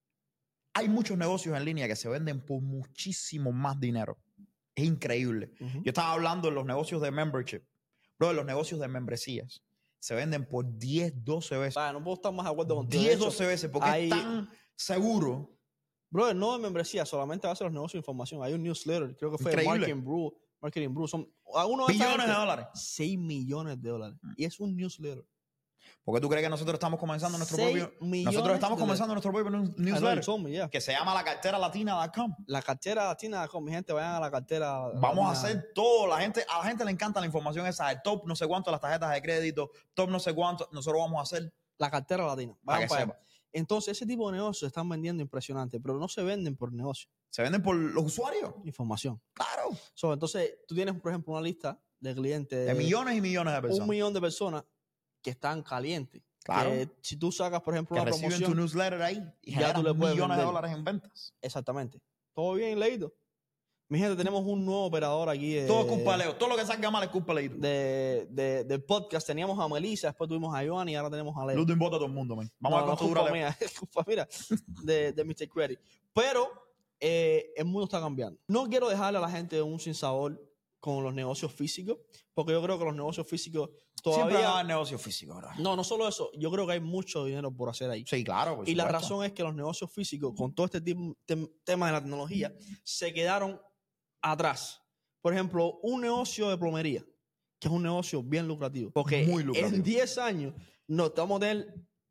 Hay muchos negocios en línea que se venden por muchísimo más dinero. Es increíble. Ujú. Yo estaba hablando de los negocios de membership. Bro, los negocios de membresías se venden por diez, doce veces. Vaya, no puedo estar más de acuerdo contigo. De diez, hecho, doce veces, porque hay- es tan seguro. Brother, no de membresía, solamente va a ser los negocios de información. Hay un newsletter, creo que fue Increíble. Marketing Brew. Marketing Brew. Son algunos de esa Billones de gente, dólares. seis millones de dólares. Y es un newsletter. Porque tú crees que nosotros estamos comenzando nuestro Seis propio. millones Nosotros estamos de comenzando nuestro propio news- I know, you newsletter. told me, yeah. Que se llama la cartera latina punto com. La cartera latina, con mi gente, vayan a la cartera. Vamos a latina. hacer todo. La gente, a la gente le encanta la información esa de top no sé cuánto, las tarjetas de crédito, top no sé cuánto. Nosotros vamos a hacer La cartera latina. para Vayan que para sepa. allá. Entonces, ese tipo de negocios se están vendiendo impresionante, pero no se venden por negocio. Se venden por los usuarios. Información. Claro. So, entonces, tú tienes, por ejemplo, una lista de clientes De millones y millones de personas. un millón de personas que están calientes. Claro. Que si tú sacas, por ejemplo, que una reciben promoción. tu newsletter ahí y ya generan tú le puedes millones de vender. dólares en ventas. Exactamente. Todo bien leído. Mi gente, tenemos un nuevo operador aquí. De, Todo es culpa de Leo. Todo lo que salga mal es culpa de Leo. de, de, de podcast. Teníamos a Melissa, después tuvimos a Joan y ahora tenemos a Leo. Ludwig vota a todo el mundo, man. Vamos No, a no ver es cuánto culpa dura Leo. mía, es culpa, mira, de, de mister Credit. Pero eh, el mundo está cambiando. No quiero dejarle a la gente un sinsabor con los negocios físicos, porque yo creo que los negocios físicos Siempre todavía... va a haber negocio físico, ¿verdad? No, no solo eso. Yo creo que hay mucho dinero por hacer ahí. Sí, claro. por Y la supuesto. razón es que los negocios físicos, con todo este tim- tem- tema de la tecnología, se quedaron atrás. Por ejemplo, un negocio de plomería, que es un negocio bien lucrativo. Porque Muy lucrativo. en diez años nos vamos a tener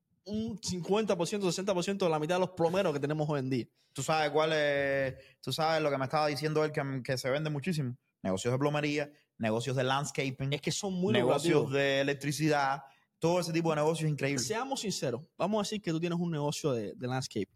un cincuenta por ciento, sesenta por ciento de la mitad de los plomeros que tenemos hoy en día. ¿Tú sabes cuál es? ¿Tú sabes lo que me estaba diciendo él que, que se vende muchísimo? Negocios de plomería, negocios de landscaping, Es que son muy negocios lucrativos. de electricidad, todo ese tipo de negocios increíbles. Seamos sinceros, vamos a decir que tú tienes un negocio de, de landscape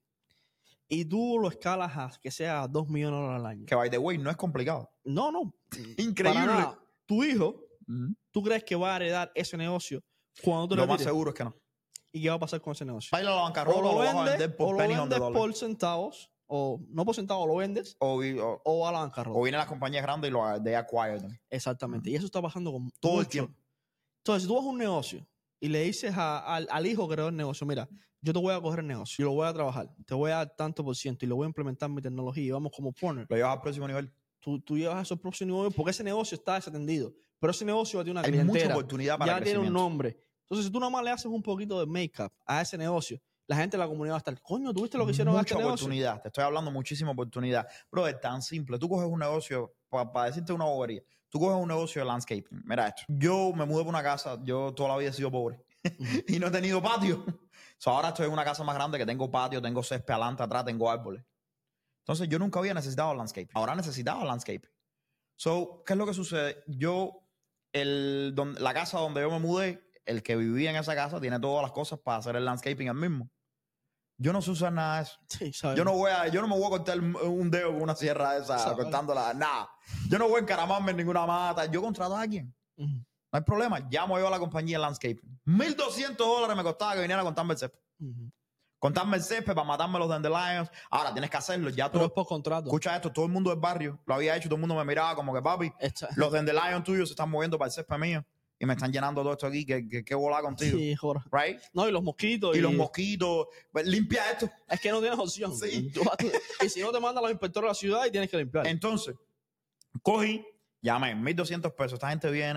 y tú lo escalas a que sea dos millones de dólares al año. Que, by the way, no es complicado. No, no. Increíble. Para nada. Tu hijo, Ujú. ¿tú crees que va a heredar ese negocio cuando tú Lo le más retires? seguro es que no. ¿Y qué va a pasar con ese negocio? Baila la bancarrota O o lo lo vas a vendes, vender o por lo penny on the vendes dollar. por centavos, o no por centavos, lo vendes, O, vi- o, o va a la bancarrota. o vienen las compañías grandes y lo de acquire them. Exactamente. Y eso está pasando con Todo el mucho. tiempo. Entonces, si tú vas a un negocio y le dices a- al, al hijo que creó el negocio, mira, yo te voy a coger el negocio y lo voy a trabajar, te voy a dar tanto por ciento y lo voy a implementar mi tecnología y vamos como partner, Lo llevas al próximo nivel. tú, tú llevas eso al próximo nivel porque ese negocio está desatendido. Pero ese negocio ya tiene una Hay mucha clientela, oportunidad para ya el tiene un crecimiento. nombre. Entonces, si tú nada más le haces un poquito de make-up a ese negocio, la gente de la comunidad va a estar, coño, ¿tú viste lo que hicieron a Mucha este negocio? oportunidad. Te estoy hablando muchísima oportunidad. Bro, es tan simple. Tú coges un negocio, para decirte una bobería, tú coges un negocio de landscaping. Mira esto. Yo me mudé por una casa, yo toda la vida he sido pobre y no he tenido patio. So, ahora estoy en una casa más grande que tengo patio, tengo césped adelante, atrás, tengo árboles. Entonces yo nunca había necesitado landscaping. Ahora necesitaba landscaping. So, ¿qué es lo que sucede? Yo, el, don- la casa donde yo me mudé, el que vivía en esa casa tiene todas las cosas para hacer el landscaping él mismo. Yo no sé usar nada de eso. Sí, ¿sabes? Yo no voy a, yo no me voy a cortar un dedo con una sierra de esa, Exacto. cortándola, nada. Yo no voy a encaramarme en ninguna mata. Yo contrato a alguien. Ujú. No hay problema. Llamo yo a la compañía de landscaping. mil doscientos dólares me costaba que viniera a contarme el césped. Ujú. Contarme el césped para matarme los dandelions. Ahora tienes que hacerlo. Ya Pero es todo. por contrato. Escucha esto. Todo el mundo del barrio lo había hecho. Todo el mundo me miraba como que, papi, Esta- los dandelions tuyos se están moviendo para el césped mío. Y me están llenando todo esto aquí. ¿Qué, qué, qué volá contigo? Sí, Jorge. Right? No, y los mosquitos. Y los mosquitos. Pues, limpia esto. Es que no tienes opción. Sí. Tú vas- y si no te mandan los inspectores a la ciudad y tienes que limpiar. Entonces, cogí, llamé, mil doscientos pesos. Esta gente viene,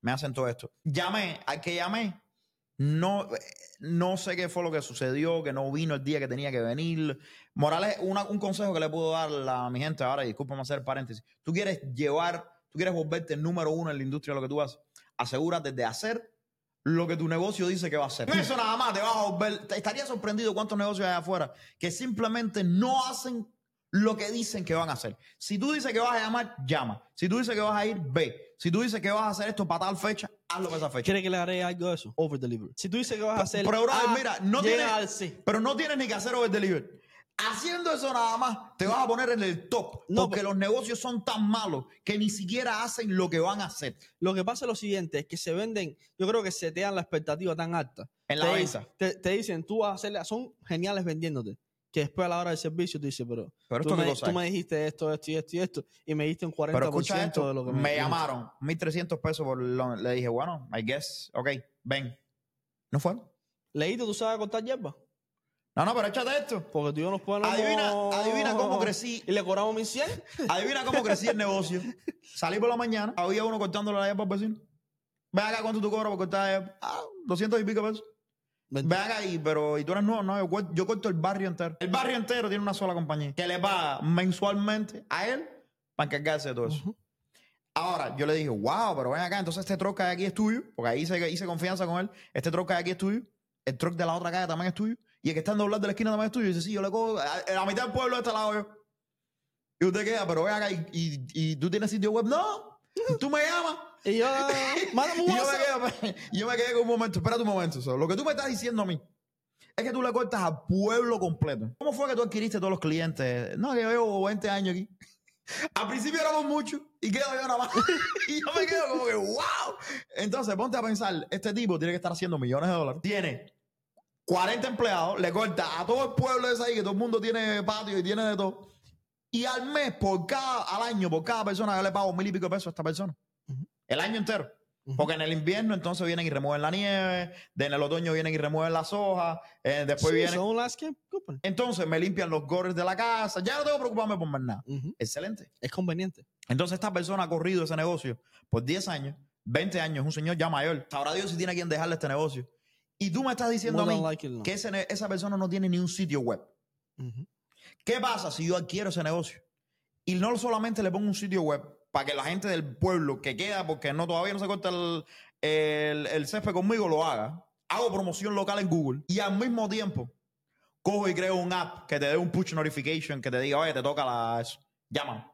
me hacen todo esto. Llamé, al que llamé, no, no sé qué fue lo que sucedió, que no vino el día que tenía que venir. Morales, una, un consejo que le puedo dar a mi gente ahora, y discúlpame hacer paréntesis. Tú quieres llevar, tú quieres volverte el número uno en la industria de lo que tú haces. Asegúrate de hacer lo que tu negocio dice que va a hacer. Eso nada más te vas a volver. Te estaría sorprendido cuántos negocios hay afuera que simplemente no hacen lo que dicen que van a hacer. Si tú dices que vas a llamar, llama. Si tú dices que vas a ir, ve. Si tú dices que vas a hacer esto para tal fecha, hazlo para esa fecha. ¿Quieres que le haré algo de eso? Over delivery. Si tú dices que vas a hacer. Pero, brother, A, mira, no llega tienes, al C. pero no tienes ni que hacer over delivery. Haciendo eso nada más, te vas a poner en el top. No, porque pero- los negocios son tan malos que ni siquiera hacen lo que van a hacer. Lo que pasa es lo siguiente, es que se venden, yo creo que setean la expectativa tan alta. En la te, venta. dicen- te, te dicen, tú vas a hacerle, son geniales vendiéndote, que después a la hora del servicio tú dices, pero, Pero tú, esto qué me, cosa tú es. me dijiste esto, esto y esto y esto, y me diste un cuarenta Pero por escucha ciento esto, de lo que me, me llamaron, mil trescientos pesos por lo, le dije, bueno, I guess, ok, ven. ¿No fueron? ¿Leíste, tú sabes cortar hierba? No, no, pero échate esto. Porque tú y yo nos ponemos... Adivina, adivina cómo crecí. Y le cobramos mil cien. Adivina cómo crecí el negocio. Salí por la mañana, había uno cortándole la hierba al vecino. Ven acá, ¿cuánto tú cobras por cortar la hierba? Ah, doscientos y pico pesos. Ven acá, y, pero y tú eres nuevo, no, yo, cuer- yo corto el barrio entero. El barrio entero tiene una sola compañía que le paga mensualmente a él para encargarse de todo eso. Uh-huh. Ahora, yo le dije, wow, pero ven acá, entonces este truck que hay aquí es tuyo, porque ahí hice, hice confianza con él. Este truck que hay aquí es tuyo, el truck de la otra calle también es tuyo, y el que está en doblar de la esquina también es tuyo. Y dice, sí, yo le cojo, a, a la mitad del pueblo de este lado yo. Y usted queda, pero ven acá, y, y, y tú tienes sitio web. No, tú me llamas. Y yo, mándame un Y yo me, WhatsApp. quedé, yo me quedé con un momento, espérate un momento. So, lo que tú me estás diciendo a mí es que tú le cortas al pueblo completo. ¿Cómo fue que tú adquiriste todos los clientes? No, que yo llevo veinte años aquí. Al principio éramos muchos y quedo yo nada más. Y yo me quedo como que, wow. Entonces, ponte a pensar, este tipo tiene que estar haciendo millones de dólares. Tiene cuarenta empleados, le corta a todo el pueblo ese ahí, que todo el mundo tiene patio y tiene de todo. Y al mes, por cada, al año, por cada persona, yo le pago mil y pico de pesos a esta persona. Uh-huh. El año entero. Uh-huh. Porque en el invierno entonces vienen y remueven la nieve, de en el otoño vienen y remueven las hojas, eh, después Sí, vienen... son un landscape company. Entonces me limpian los gores de la casa, ya no tengo que preocuparme por más nada. Uh-huh. Excelente. Es conveniente. Entonces esta persona ha corrido ese negocio por diez años, veinte años, un señor ya mayor. Sabrá Dios si tiene a quien dejarle este negocio. Y tú me estás diciendo More a mí than likely, no. que ese, esa persona no tiene ni un sitio web. Uh-huh. ¿Qué pasa si yo adquiero ese negocio? Y no solamente le pongo un sitio web para que la gente del pueblo que queda, porque no todavía no se corta el, el, el césped conmigo, lo haga. Hago promoción local en Google y al mismo tiempo cojo y creo un app que te dé un push notification que te diga, oye, te toca la, eso. Llámame.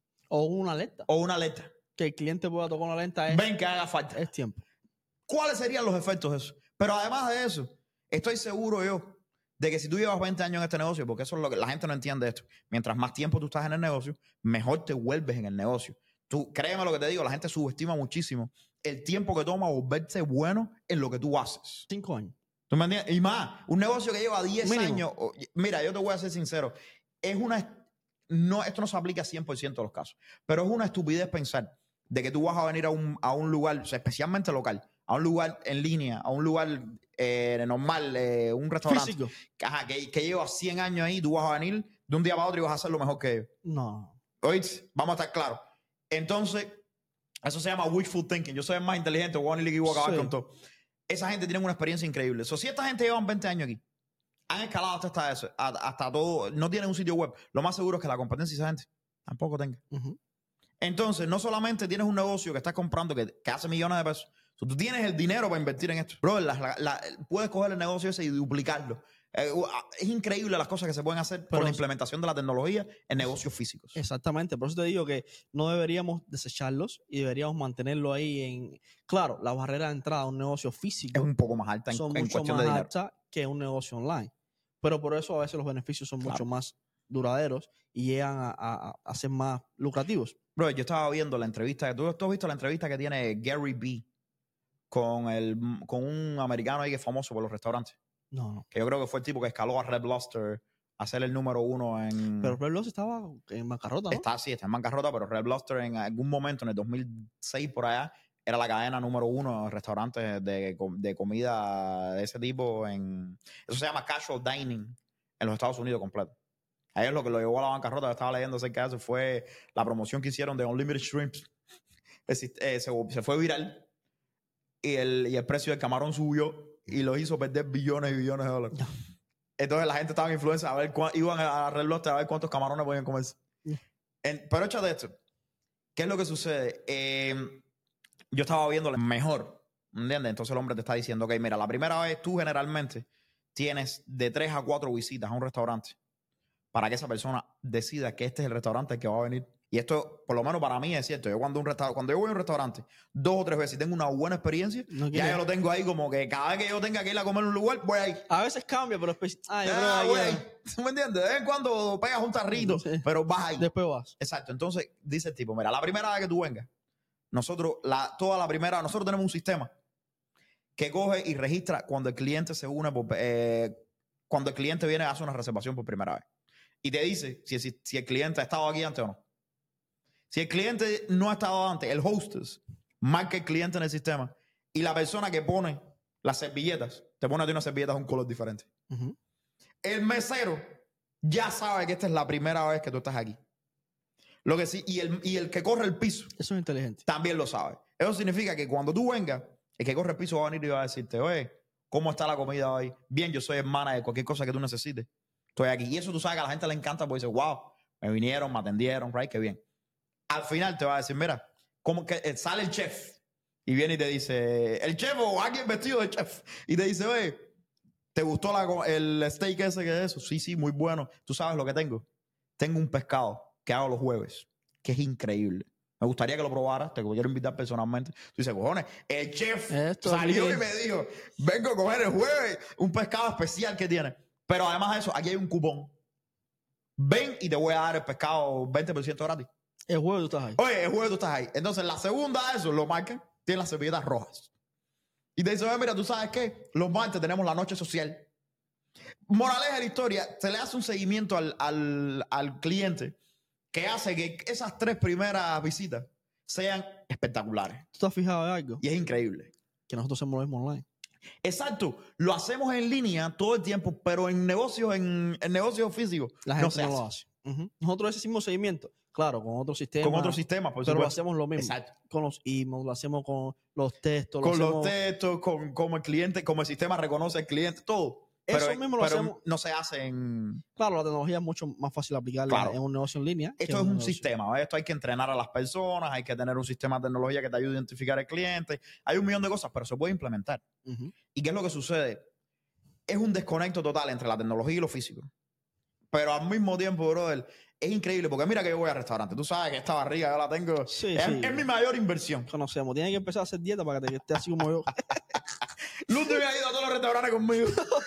O una alerta. O una alerta. Que el cliente pueda tocar una alerta es, Ven que haga falta. es tiempo. ¿Cuáles serían los efectos de eso? Pero además de eso, estoy seguro yo de que si tú llevas veinte años en este negocio, porque eso es lo que la gente no entiende esto, mientras más tiempo tú estás en el negocio, mejor te vuelves en el negocio. Tú, créeme lo que te digo, la gente subestima muchísimo el tiempo que toma volverse bueno en lo que tú haces. Cinco años. ¿Tú me entiendes? Y más, un negocio que lleva diez Mínimo. años. o- Mira, yo te voy a ser sincero. Es una. No, esto no se aplica a cien por ciento de los casos, pero es una estupidez pensar de que tú vas a venir a un, a un lugar, o sea, especialmente local, a un lugar en línea, a un lugar eh, normal, eh, un restaurante, Físico. que, ajá, que, que lleva cien años ahí, tú vas a venir de un día para otro y vas a hacer lo mejor que ellos. No. ¿Oíste? Vamos a estar claros. Entonces, eso se llama wishful thinking. Yo soy el más inteligente, voy a ir a acabar Sí. con todo. Esa gente tiene una experiencia increíble. So, si esta gente lleva veinte años aquí, han escalado hasta, hasta eso, hasta, hasta todo, no tienen un sitio web, lo más seguro es que la competencia de esa gente tampoco tenga. Uh-huh. Entonces, no solamente tienes un negocio que estás comprando que, que hace millones de pesos, so, tú tienes el dinero para invertir en esto. Bro, la, la, la, puedes coger el negocio ese y duplicarlo. Eh, es increíble las cosas que se pueden hacer por Pero- la implementación de la tecnología en negocios físicos. Exactamente, por eso te digo que no deberíamos desecharlos y deberíamos mantenerlo ahí en... Claro, la barrera de entrada a un negocio físico Es un poco más alta en, son en mucho cuestión más de dinero. altas que un negocio online. Pero por eso a veces los beneficios son Claro. mucho más duraderos y llegan a, a- a ser más lucrativos. Bro, yo estaba viendo la entrevista, que tú, tú has visto la entrevista que tiene Gary Vee con, el, con un americano ahí que es famoso por los restaurantes. No, no. Que yo creo que fue el tipo que escaló a Red Lobster a ser el número uno en... Pero Red Loss estaba en bancarrota, ¿no? Está, sí, está en bancarrota, pero Red Lobster en algún momento, en el dos mil seis por allá, era la cadena número uno de restaurantes de, de comida de ese tipo. En, eso se llama casual dining en los Estados Unidos completo. A ellos lo que lo llevó a la bancarrota, que estaba leyendo acerca de eso, fue la promoción que hicieron de Unlimited Shrimps. Es- eh, se, se fue viral y el, y el precio del camarón subió y los hizo perder billones y billones de dólares. Entonces la gente estaba en influencia a ver cuán, iban a reloj a ver cuántos camarones podían comerse. En, pero échate esto. ¿Qué es lo que sucede? Eh, yo estaba viendo mejor, ¿entiendes? Entonces el hombre te está diciendo, ok, mira, la primera vez tú generalmente tienes de tres a cuatro visitas a un restaurante para que esa persona decida que este es el restaurante que va a venir. Y esto, por lo menos para mí, es cierto. Yo cuando, un restaur- cuando yo voy a un restaurante dos o tres veces y tengo una buena experiencia, No ya quiere- yo lo tengo ahí como que cada vez que yo tenga que ir a comer a un lugar, voy ahí. A veces cambia, pero espe- ah, yo creo Ah, que voy ahí ahí. ¿Tú me entiendes? De vez en cuando pegas un tarrito, Sí. pero vas ahí. después vas. Exacto. Entonces, dice el tipo, mira, la primera vez que tú vengas, nosotros, la, toda la primera, nosotros tenemos un sistema que coge y registra cuando el cliente se une, por, eh, cuando el cliente viene a hacer una reservación por primera vez. Y te dice si, si, si el cliente ha estado aquí antes o no. Si el cliente no ha estado antes, el hostess marca el cliente en el sistema y la persona que pone las servilletas, te pone a ti unas servilletas de un color diferente. Uh-huh. El mesero ya sabe que esta es la primera vez que tú estás aquí. Lo que sí, y el, y el que corre el piso Eso es inteligente. también lo sabe. Eso significa que cuando tú vengas, el que corre el piso va a venir y va a decirte, oye, ¿cómo está la comida hoy? Bien, yo soy hermana de cualquier cosa que tú necesites. Estoy aquí. Y eso tú sabes que a la gente le encanta porque dice, wow, me vinieron, me atendieron, right, qué bien. Al final te va a decir, mira, como que eh, sale el chef y viene y te dice, el chef o alguien vestido de chef, y te dice, oye, ¿te gustó la, co- el steak ese que es eso? Sí, sí, muy bueno. ¿Tú sabes lo que tengo? Tengo un pescado que hago los jueves, que es increíble. Me gustaría que lo probaras, te quiero invitar personalmente. Tú dices, cojones, el chef Esto salió bien. y me dijo, vengo a comer el jueves un pescado especial que tiene. Pero además de eso, aquí hay un cupón. Ven y te voy a dar el pescado veinte por ciento gratis. El juego tú estás ahí. Oye, el jueves tú estás ahí. Entonces, la segunda de eso, lo marcan, tiene las servilletas rojas. Y te dice, oye, mira, ¿tú sabes qué? Los martes tenemos la noche social. Moraleja de la historia, se le hace un seguimiento al, al, al cliente que hace que esas tres primeras visitas sean espectaculares. ¿Tú te has fijado en algo? Y es increíble. Que nosotros hacemos lo mismo online. Exacto. Lo hacemos en línea todo el tiempo, pero en negocios, en, en negocios físicos, La gente no se no hace. lo hace. Uh-huh. Nosotros ese mismo seguimiento, claro, con otro sistema. Con otros sistemas, por Pero lo supuesto. hacemos lo mismo. Exacto. Con los emails, lo hacemos con los textos. Lo Con hacemos... los textos, con cómo el cliente, como el sistema reconoce al cliente, todo. Eso pero, mismo lo pero hacemos. no se hace en... Claro, la tecnología es mucho más fácil aplicarla Claro. en un negocio en línea. que Esto en es un negocio. sistema, ¿ves? Esto hay que entrenar a las personas, hay que tener un sistema de tecnología que te ayude a identificar al cliente. Hay un millón de cosas, pero se puede implementar. Uh-huh. ¿Y qué es lo que sucede? Es un desconecto total entre la tecnología y lo físico. Pero al mismo tiempo, brother, es increíble porque mira que yo voy al restaurante. Tú sabes que esta barriga yo la tengo. Sí, es, sí. es mi mayor inversión. Conocemos. Tienes que empezar a hacer dieta para que te esté así como yo. Ludwig ha ido a todos los restaurantes conmigo.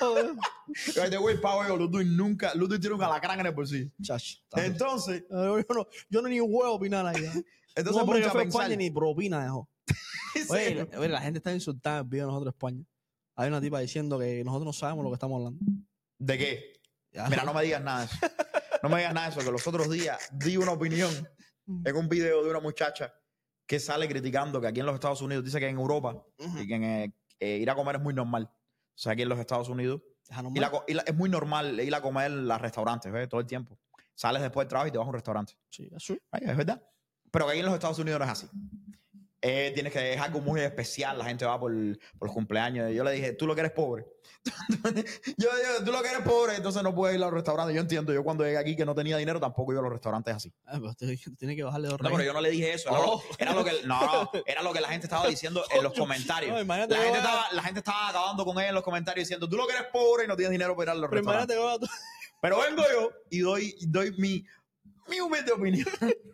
By the way, Pablo, Ludwig nunca, Ludwig tiene un alacrán en el bolsillo. Chacho. está- Entonces, yo, no, yo no ni un huevo opinar ahí. ¿eh? entonces No, hombre, ponte que a fue a pensar. España ni propina dejó. ¿En Oye, serio? oye, la gente está insultada en el video de nosotros de España. Hay una tipa diciendo que nosotros no sabemos lo que estamos hablando. ¿De qué? Ya. Mira, no me digas nada de eso. No me digas nada de eso, que los otros días di una opinión en un video de una muchacha que sale criticando que aquí en los Estados Unidos, dice que en Europa, Ujú. y que en, eh, eh, ir a comer es muy normal. O sea, aquí en los Estados Unidos, Deja y nomás. la co- y la- es muy normal ir a comer a los restaurantes, ¿ves? Todo el tiempo. Sales después del trabajo y te vas a un restaurante. Sí, eso. Ay, es verdad. Pero que aquí en los Estados Unidos no es así. Eh, tienes que es algo muy especial. La gente va por, por los cumpleaños. Yo le dije, tú lo que eres pobre. yo, yo, tú lo que eres pobre, entonces no puedes ir a los restaurantes. Yo entiendo. Yo cuando llegué aquí que no tenía dinero, tampoco iba a los restaurantes así. Ah, pero usted tiene que bajarle dos No, pero rayas. yo no le dije eso. Era, Oh. lo, era lo que no, no, era lo que la gente estaba diciendo en los comentarios. No, imagínate la, que gente voy a- estaba, la gente estaba acabando con él en los comentarios diciendo, tú lo que eres pobre y no tienes dinero para ir a los Pero restaurantes. imagínate que va- Pero vengo yo y doy, y doy mi, mi humilde opinión.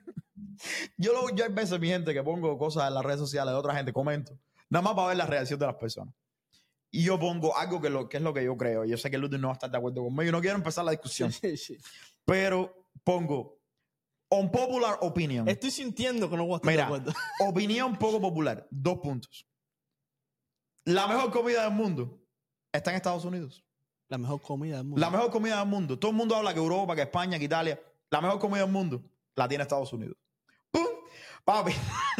yo, lo, yo hay veces, mi gente, que pongo cosas en las redes sociales de otra gente, comento, nada más para ver la reacción de las personas. Y yo pongo algo que, lo, que es lo que yo creo. Yo sé que Ludwig no va a estar de acuerdo conmigo. Yo no quiero empezar la discusión. Sí, sí. Pero pongo unpopular opinion. Estoy sintiendo que no voy a estar Mira, de acuerdo. opinión poco popular. Dos puntos. La mejor comida del mundo está en Estados Unidos. La mejor comida del mundo. La mejor comida del mundo. Todo el mundo habla que Europa, que España, que Italia. La mejor comida del mundo la tiene Estados Unidos. ¡Pum! Papi.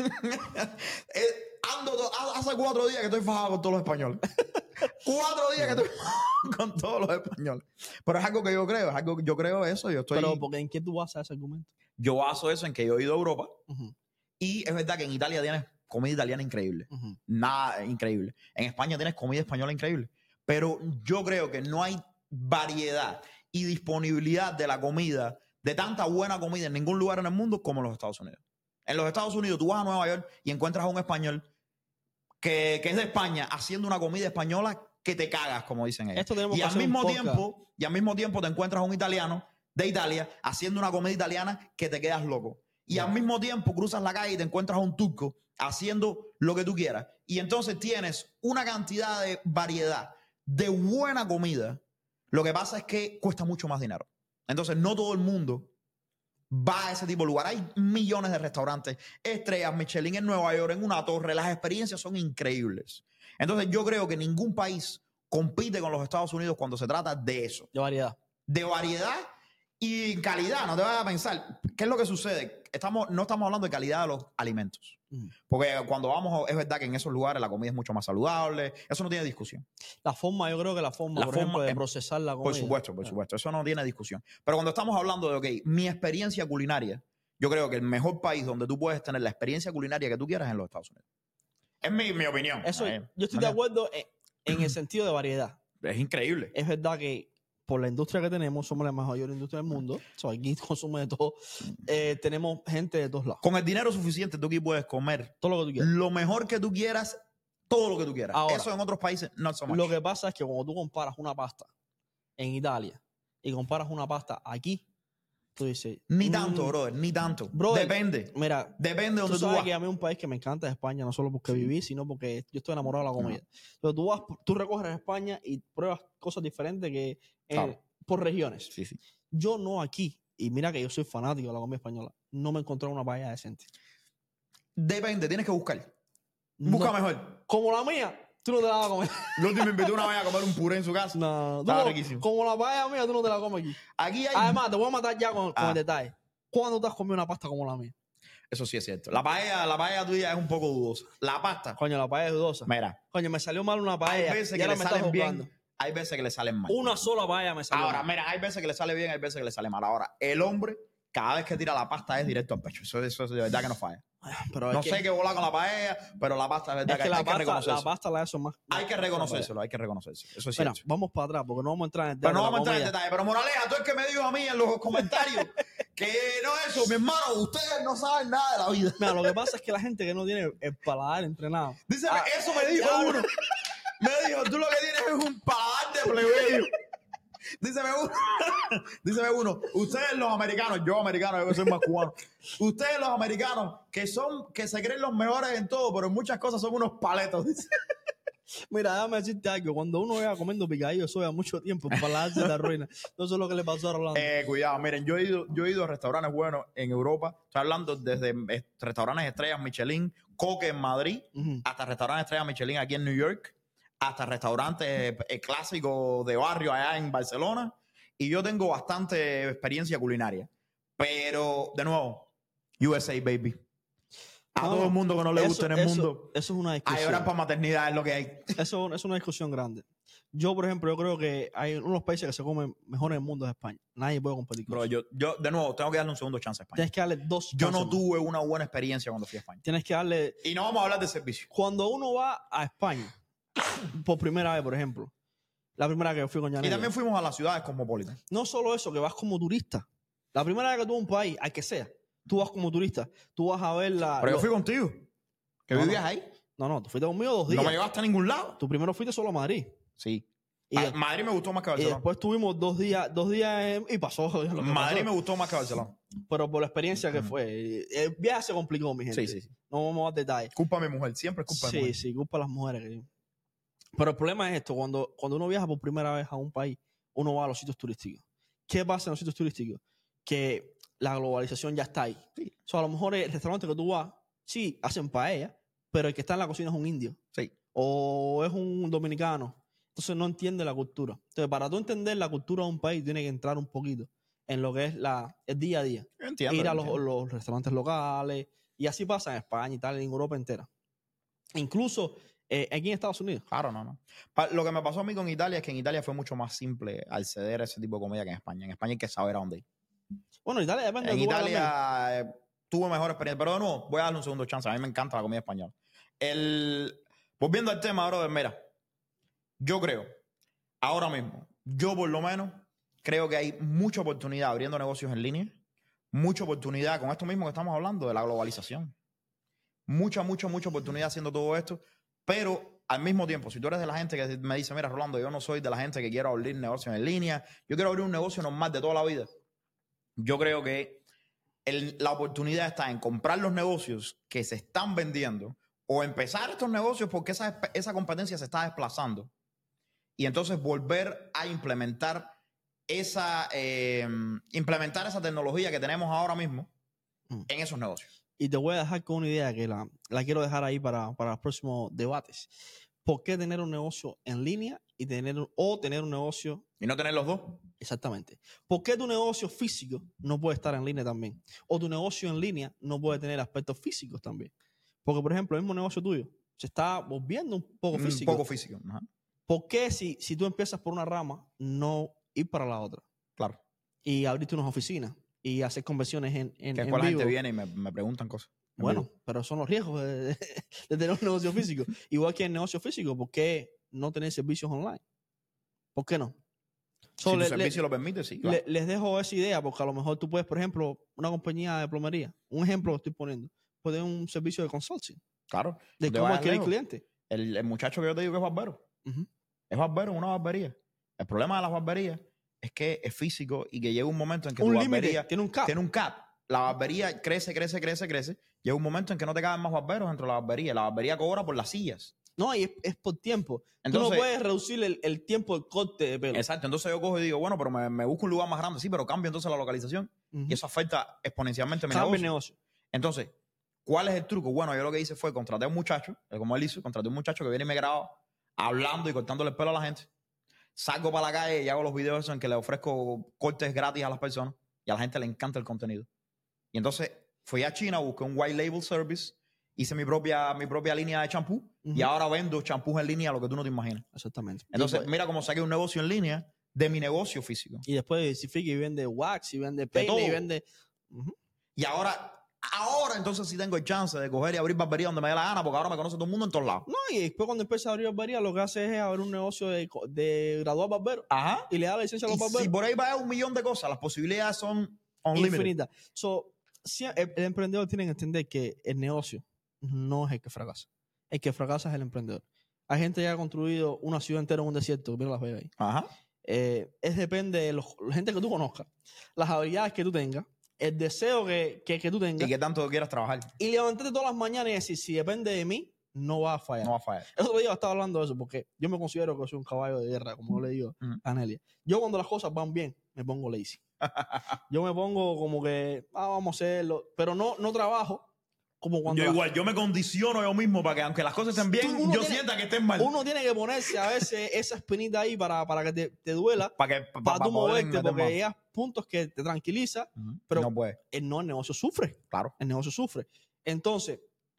Eh, ando to- hace cuatro días que estoy fajado con todos los españoles. Cuatro días que estoy fajado con todos los españoles. Pero es algo que yo creo. Es algo que yo creo eso. Yo estoy... Pero porque ¿en qué tú basas ese argumento? Yo baso eso en que yo he ido a Europa. Ujú. Y es verdad que en Italia tienes comida italiana increíble. Ujú. Nada increíble. En España tienes comida española increíble. Pero yo creo que no hay variedad y disponibilidad de la comida, de tanta buena comida en ningún lugar en el mundo como en los Estados Unidos. En los Estados Unidos tú vas a Nueva York y encuentras a un español que, que es de España haciendo una comida española que te cagas, como dicen ellos. Esto tenemos Y que al hacer un mismo podcast. tiempo, y al mismo tiempo te encuentras a un italiano de Italia haciendo una comida italiana que te quedas loco. Y Ya. al mismo tiempo cruzas la calle y te encuentras a un turco haciendo lo que tú quieras. Y entonces tienes una cantidad de variedad de buena comida. Lo que pasa es que cuesta mucho más dinero. Entonces no todo el mundo va a ese tipo de lugar. Hay millones de restaurantes, estrellas Michelin en Nueva York, en una torre. Las experiencias son increíbles. Entonces yo creo que ningún país compite con los Estados Unidos cuando se trata de eso. De variedad. De variedad y calidad. No te vayas a pensar. ¿Qué es lo que sucede? Estamos, no estamos hablando de calidad de los alimentos. Ujú. Porque cuando vamos, es verdad que en esos lugares la comida es mucho más saludable. Eso no tiene discusión. La forma, yo creo que la forma, La por forma ejemplo, de es- procesar la comida. Por supuesto, por supuesto. Eso no tiene discusión. Pero cuando estamos hablando de, ok, mi experiencia culinaria, yo creo que el mejor país donde tú puedes tener la experiencia culinaria que tú quieras es en los Estados Unidos. Es mi, mi opinión. Eso, Eh, yo estoy de ¿vale? acuerdo en, en el sentido de variedad. Es increíble. Es verdad que por la industria que tenemos, somos la mayor industria del mundo. So, aquí consume de todo. Eh, tenemos gente de todos lados. Con el dinero suficiente tú aquí puedes comer Todo lo que tú quieras. lo mejor que tú quieras, todo lo que tú quieras. Ahora, Eso en otros países no so much. Lo que pasa es que cuando tú comparas una pasta en Italia y comparas una pasta aquí, tú dices... Ni mm, tanto, brother, ni tanto. brother, Depende. Mira, Depende de tú donde tú, sabes vas. que a mí un país que me encanta es España, no solo porque viví, sino porque yo estoy enamorado de la comida. Pero tú vas, tú recorres España y pruebas cosas diferentes que eh, Claro. por regiones. Sí, sí. Yo no aquí, y mira que yo soy fanático de la comida española, no me encontré una paella decente. Depende, tienes que buscar. Busca No, mejor. como la mía, tú no te la vas a comer. Yo último me invité una vez a comer un puré en su casa. No, tú Estaba no- riquísimo. como la paella mía, tú no te la comes aquí. Aquí hay... Además, te voy a matar ya con, con Ah. el detalle. ¿Cuándo te has comido una pasta como la mía? Eso sí es cierto. La paella, la paella tuya es un poco dudosa. La pasta, Coño, la paella es dudosa. mira, Coño, me salió mal una hay paella. veces y que ahora le me estás salen bien, juzgando. hay veces que le salen mal. Una sola paella me salió Ahora, mal. mira, hay veces que le sale bien, hay veces que le sale mal. Ahora, el hombre, cada vez que tira la pasta es directo al pecho. Eso, eso es de verdad que no falla. Pero No es que, sé qué volar con la paella, pero la pasta es verdad es que, que hay, la, hay que pasta, la reconocerse. pasta la hacen más. Hay que reconocérselo, hay que reconocérselo. Eso es Mira, cierto. vamos para atrás porque no vamos a entrar en el Pero no de la vamos a entrar en comida. detalle. Pero moraleja, tú es que me dijo a mí en los comentarios que no es eso, mi hermano, ustedes no saben nada de la vida. Mira, lo que pasa es que la gente que no tiene el paladar entrenado. Dice, Ah, eso me dijo ya, uno. Me dijo, tú lo que tienes es un paladar de plebeyo. Díceme uno, díceme uno, ustedes los americanos, yo americano, yo soy más cubano, ustedes los americanos que son, que se creen los mejores en todo, pero en muchas cosas son unos paletos. Dice. Mira, déjame decirte algo. Cuando uno vea comiendo picadillo de soya mucho tiempo, el paladar se te arruina. Eso es lo que le pasó a Rolando. Eh, cuidado, miren, yo he, ido, yo he ido a restaurantes buenos en Europa, estoy hablando desde eh, restaurantes estrellas Michelin, Coque en Madrid, Ujú. hasta restaurantes estrellas Michelin aquí en New York, hasta restaurantes eh, eh, clásicos de barrio allá en Barcelona. Y yo tengo bastante experiencia culinaria. Pero, de nuevo, U S A, baby. A No, todo el mundo que no le eso- guste en el eso- mundo, Eso es una a discusión. llorar para maternidad es lo que hay. Eso es una discusión grande. Yo, por ejemplo, yo creo que hay unos países que se comen mejor en el mundo es España. Nadie puede competir con Bro, eso. yo, yo, de nuevo, tengo que darle un segundo chance a España. Tienes que darle dos Yo no chances más. tuve una buena experiencia cuando fui a España. Tienes que darle... Y no vamos a hablar de servicio. Cuando uno va a España, por primera vez, por ejemplo, la primera vez que fui con Y Yanela, también fuimos a las ciudades cosmopolitas. no solo eso, que vas como turista. La primera vez que tú vas a un país, al que sea, tú vas como turista, tú vas a ver la... Pero yo lo- fui contigo. ¿Que No, vivías no. ahí? No, no, tú fuiste conmigo dos ¿No días. me llevaste a ningún lado? Tú primero fuiste solo a Madrid. Sí. Y, Ah, de- Madrid me gustó más que y Barcelona. después tuvimos dos días, dos días en- y pasó lo que Madrid pasó. me gustó más que Barcelona. Pero por la experiencia que Ujú. fue. El viaje se complicó, mi gente. Sí, sí, sí. No vamos a dar detalles. Culpa de mi mujer. Siempre es culpa de mi Sí, mujer. sí, culpa de las mujeres. que- Pero el problema es esto, cuando, cuando uno viaja por primera vez a un país, uno va a los sitios turísticos. ¿Qué pasa en los sitios turísticos? Que la globalización ya está ahí. Sí. O sea, a lo mejor el restaurante que tú vas, sí, hacen paella, pero el que está en la cocina es un indio. Sí. O es un dominicano. Entonces no entiende la cultura. Entonces, para tú entender la cultura de un país, tienes que entrar un poquito en lo que es la, el día a día. Yo entiendo. Ir a yo los, entiendo. los restaurantes locales. Y así pasa en España, Italia, en Europa entera. Incluso eh, aquí en Estados Unidos. Claro, no, no. Pa- Lo que me pasó a mí con Italia es que en Italia fue mucho más simple acceder a ese tipo de comida que en España. En España hay que saber a dónde ir. Bueno, Italia depende En de tu lugar también. Italia, eh, tuve mejor experiencia. Pero de nuevo, voy a darle un segundo chance. A mí me encanta la comida española. El, volviendo al tema, brother, mira, yo creo, ahora mismo, yo por lo menos creo que hay mucha oportunidad abriendo negocios en línea, mucha oportunidad con esto mismo que estamos hablando de la globalización. Mucha, mucha, mucha oportunidad haciendo todo esto, pero al mismo tiempo, si tú eres de la gente que me dice, mira, Rolando, yo no soy de la gente que quiero abrir negocios en línea, yo quiero abrir un negocio normal de toda la vida. Yo creo que el, la oportunidad está en comprar los negocios que se están vendiendo o empezar estos negocios porque esa, esa competencia se está desplazando y entonces volver a implementar esa, eh, implementar esa tecnología que tenemos ahora mismo mm. en esos negocios. Y te voy a dejar con una idea que la, la quiero dejar ahí para, para los próximos debates. ¿Por qué tener un negocio en línea y tener, o tener un negocio... ¿Y no tener los dos? Exactamente. ¿Por qué tu negocio físico no puede estar en línea también? O tu negocio en línea no puede tener aspectos físicos también. Porque, por ejemplo, el mismo negocio tuyo se está volviendo un poco físico. Un poco físico. Ajá. ¿Por qué si, si tú empiezas por una rama, no ir para la otra? Claro. Y abrirte unas oficinas y hacer convenciones en, en, que en vivo. La gente gente viene y me, me preguntan cosas. Bueno, vivo. Pero son los riesgos de, de, de tener un negocio físico. Igual que en negocio físico, ¿por qué no tener servicios online? ¿Por qué no? So, si le, tu servicio le, lo permite, sí. Claro. Le, les dejo esa idea porque a lo mejor tú puedes, por ejemplo, una compañía de plomería, un ejemplo que estoy poniendo, puede tener un servicio de consulting. Claro. De cómo adquirir clientes. El, el muchacho que yo te digo que es barbero. Uh-huh. Es barbero en una barbería. El problema de las barberías es que es físico y que llega un momento en que un tu límite, barbería tiene un cap. Tiene un cap. La barbería crece, crece, crece, crece. Llega un momento en que no te caben más barberos dentro de la barbería. La barbería cobra por las sillas. No, y es, es por tiempo. Entonces, tú no puedes reducir el, el tiempo del corte de pelo. Exacto. Entonces yo cojo y digo, bueno, pero me, me busco un lugar más grande. Sí, pero cambio entonces la localización. Uh-huh. Y eso afecta exponencialmente mi Cambia negocio. el negocio. Entonces, ¿cuál es el truco? Bueno, yo lo que hice fue contraté a un muchacho, como él hizo, contraté a un muchacho que viene y me graba hablando y cortándole el pelo a la gente. Salgo para la calle y hago los videos en que le ofrezco cortes gratis a las personas y a la gente le encanta el contenido. Y entonces fui a China, busqué un white label service, hice mi propia, mi propia línea de champú uh-huh. y ahora vendo champús en línea, lo que tú no te imaginas. Exactamente. Entonces, mira cómo saqué un negocio en línea de mi negocio físico. Y después diversifica y vende wax, y vende peine, y vende... Uh-huh. Y ahora... Ahora entonces sí tengo el chance de coger y abrir barbería donde me dé la gana porque ahora me conoce todo el mundo en todos lados. No, y después cuando empieza a abrir barbería lo que hace es abrir un negocio de, de graduar barberos. Ajá. Y le da la licencia a los y barberos. Si por ahí va un millón de cosas, las posibilidades son infinitas. So, si el, el emprendedor tiene que entender que el negocio no es el que fracasa. El que fracasa es el emprendedor. Hay gente que ha construido una ciudad entera en un desierto. Mira Las Vegas ahí. Ajá. Eh, es depende de los, la gente que tú conozcas, las habilidades que tú tengas, el deseo que, que, que tú tengas. Y que tanto quieras trabajar. Y levantarte todas las mañanas y decir, si depende de mí, no va a fallar. No va a fallar. Eso día estaba hablando de eso, porque yo me considero que soy un caballo de guerra, como yo le digo uh-huh. a Anelia. Yo cuando las cosas van bien, me pongo lazy. Yo me pongo como que, ah, vamos a hacerlo. Pero no, no trabajo como cuando... Yo la... igual, yo me condiciono yo mismo para que aunque las cosas estén bien, yo tiene, sienta que estén mal. Uno tiene que ponerse a veces esa espinita ahí para, para que te, te duela. Para que para, para, para tú moverte, porque más. llegas puntos que te tranquiliza, uh-huh. pero no puede. El, no, el negocio sufre. Claro. El negocio sufre. Entonces,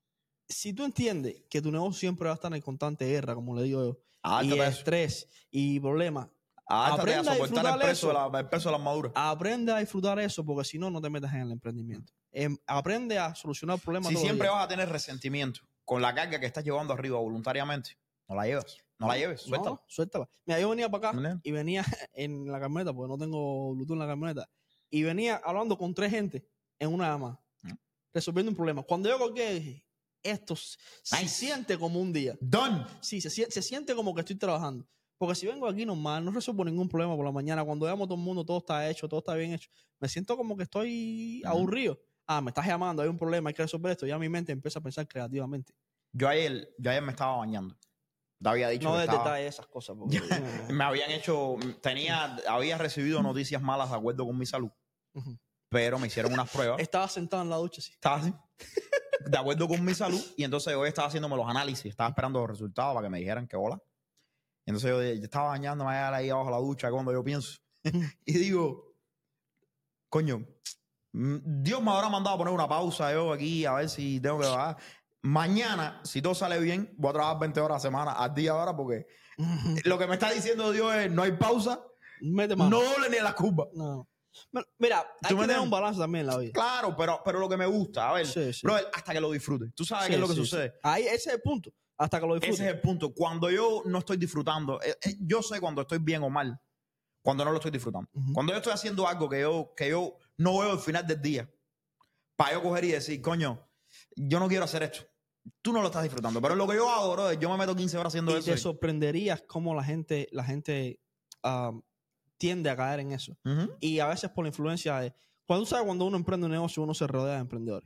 si tú entiendes que tu negocio siempre va a estar en constante guerra, como le digo yo, ah, y estrés y problemas, ah, aprende a soportar el peso, de la, el peso de la armadura. Aprende a disfrutar eso, porque si no, no te metas en el emprendimiento. Eh, aprende a solucionar problemas. Si siempre vas a tener resentimiento con la carga que estás llevando arriba voluntariamente, no la llevas. No, no la lleves, suéltala. No, suéltala. Mira, yo venía para acá ¿no? y venía en la camioneta, porque no tengo Bluetooth en la camioneta, y venía hablando con tres gente en una más, ¿no? resolviendo un problema. Cuando yo colgué, dije, esto nice. se siente como un día. Done. Sí, se, se siente como que estoy trabajando. Porque si vengo aquí normal, no resuelvo ningún problema por la mañana. Cuando veamos todo el mundo, todo está hecho, todo está bien hecho. Me siento como que estoy uh-huh. aburrido. Ah, me estás llamando, hay un problema, hay que resolver esto. Ya mi mente empieza a pensar creativamente. Yo ayer, yo ayer me estaba bañando. Te había dicho no que de estaba... detalle esas cosas. Porque... me habían hecho... tenía Había recibido noticias malas de acuerdo con mi salud. Uh-huh. Pero me hicieron unas pruebas. Estaba sentado en la ducha, sí. Estaba así. De acuerdo con mi salud. Y entonces hoy estaba haciéndome los análisis. Estaba esperando los resultados para que me dijeran que hola. Y entonces yo, yo estaba bañándome ahí abajo de la ducha cuando yo pienso. Y digo, coño, Dios me habrá mandado a poner una pausa yo aquí a ver si tengo que bajar. Mañana, si todo sale bien, voy a trabajar veinte horas a la semana al día ahora porque lo que me está diciendo Dios es no hay pausa, Mete no doble ni a la curva. No. Bueno, mira, hay ¿Tú que me tener entiendes? un balance también en la vida. Claro, pero, pero lo que me gusta, a ver, Sí, sí. brother, hasta que lo disfrutes. ¿Tú sabes Sí, qué es lo que sí, sucede? sí. Ahí, ese es el punto. Hasta que lo Ese disfrutes. es el punto. Cuando yo no estoy disfrutando, eh, eh, yo sé cuando estoy bien o mal, cuando no lo estoy disfrutando. Ujú. Cuando yo estoy haciendo algo que yo, que yo no veo al final del día, para yo coger y decir, coño, yo no quiero hacer esto. Tú no lo estás disfrutando. Pero lo que yo hago, brother, yo me meto quince horas haciendo Y eso. te sorprenderías cómo la gente, la gente ah, tiende a caer en eso. Ujú. Y a veces por la influencia de... Cuando tú sabes, cuando uno emprende un negocio, uno se rodea de emprendedores.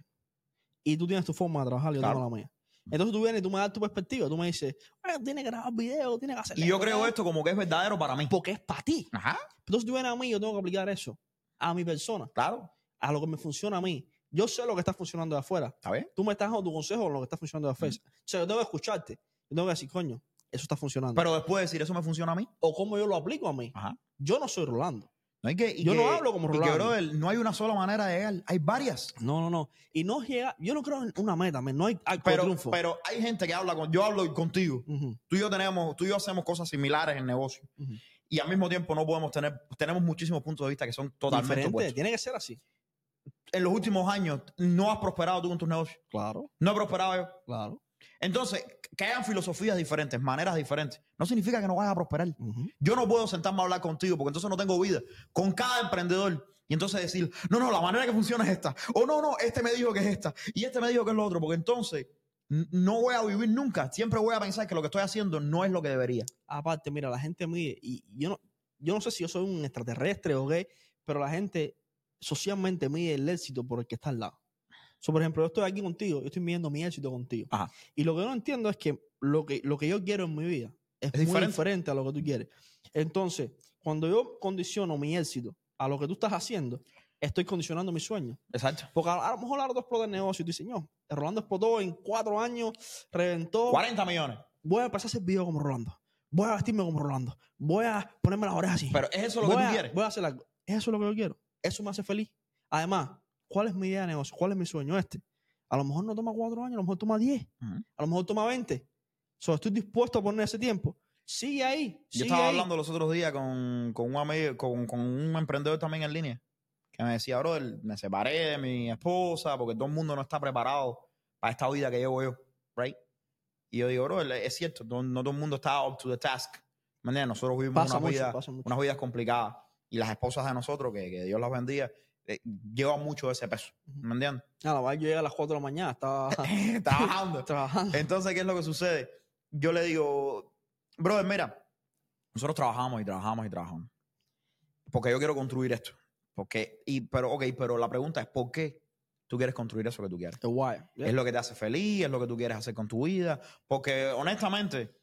Y tú tienes tu forma de trabajar y yo Claro. tengo la mía. Entonces tú vienes y tú me das tu perspectiva. Tú me dices, "Oye, tienes que grabar videos, tienes que hacer Y yo creo esto como que es verdadero para mí. porque es para ti. Ajá, Entonces tú vienes a mí y yo tengo que aplicar eso a mi persona, claro. a lo que me funciona a mí. Yo sé lo que está funcionando de afuera. ¿Está bien? Tú me estás dando tu consejo en lo que está funcionando de afuera. O sea, yo tengo que escucharte. Yo tengo que decir, coño, eso está funcionando. Pero después de decir, ¿eso me funciona a mí? O cómo yo lo aplico a mí. Ajá. Yo no soy Rolando. No hay que, y Yo que- no hablo como y que, Rolando. brother, no hay una sola manera de llegar. Hay varias. No, no, no. Y no llega, yo no creo en una meta, man. No hay arco de Pero, triunfo. pero hay gente que habla con... Yo hablo contigo. Ujú, Tú y yo tenemos... Tú y yo hacemos cosas similares en negocio. ujú. Y al mismo tiempo no podemos tener... Tenemos muchísimos puntos de vista que son totalmente Diferente, opuestos. tiene que ser así. En los últimos años no has prosperado tú con tus negocios. Claro, No he prosperado yo. claro. Entonces, que hayan filosofías diferentes, maneras diferentes, no significa que no vayas a prosperar. Ujú. Yo no puedo sentarme a hablar contigo porque entonces no tengo vida. Con cada emprendedor. Y entonces decir, no, no, la manera que funciona es esta. O no, no, este me dijo que es esta. Y este me dijo que es lo otro. Porque entonces n- no voy a vivir nunca. Siempre voy a pensar que lo que estoy haciendo no es lo que debería. Aparte, mira, la gente mide, y yo no, yo no sé si yo soy un extraterrestre o qué, pero la gente socialmente mide el éxito por el que está al lado. So, por ejemplo, yo estoy aquí contigo, yo estoy midiendo mi éxito contigo. Ajá. Y lo que yo no entiendo es que lo que, lo que yo quiero en mi vida es, Es muy diferente. diferente a lo que tú quieres. Entonces, cuando yo condiciono mi éxito a lo que tú estás haciendo, estoy condicionando mi sueño. Exacto. Porque a, a lo mejor ahora tú explotas el negocio y tú dices, no, Rolando explotó en cuatro años, reventó. cuarenta millones. Voy a empezar a hacer video como Rolando. Voy a vestirme como Rolando. Voy a ponerme las orejas así. Pero ¿es eso lo que voy tú a, quieres? Voy a hacer algo. Eso es lo que yo quiero. Eso me hace feliz. Además, ¿cuál es mi idea de negocio? ¿Cuál es mi sueño este? A lo mejor no toma cuatro años, a lo mejor toma diez. Ujú. A lo mejor toma veinte. So, estoy dispuesto a poner ese tiempo. Sigue ahí. Yo Sigue estaba ahí. hablando los otros días con, con un amigo, con, con un emprendedor también en línea, que me decía, bro, me separé de mi esposa porque todo el mundo no está preparado para esta vida que llevo yo, right? Y yo digo, bro, es cierto, no, no todo el mundo está up to the task. ¿Me entiendes? Nosotros vivimos Pasa una mucho, vida, pasa mucho. unas vidas complicadas y las esposas de nosotros, que, que Dios las bendiga, eh, llevan mucho de ese peso, ¿me entiendes? A la verdad, yo llegué a las cuatro de la mañana, estaba Trabajando. trabajando. Entonces, ¿qué es lo que sucede? Yo le digo, brother, mira, nosotros trabajamos y trabajamos y trabajamos. Porque yo quiero construir esto. Porque, y, pero, ok, pero la pregunta es, ¿por qué tú quieres construir eso que tú quieres? The wire. Yeah. ¿Es lo que te hace feliz? ¿Es lo que tú quieres hacer con tu vida? Porque, honestamente,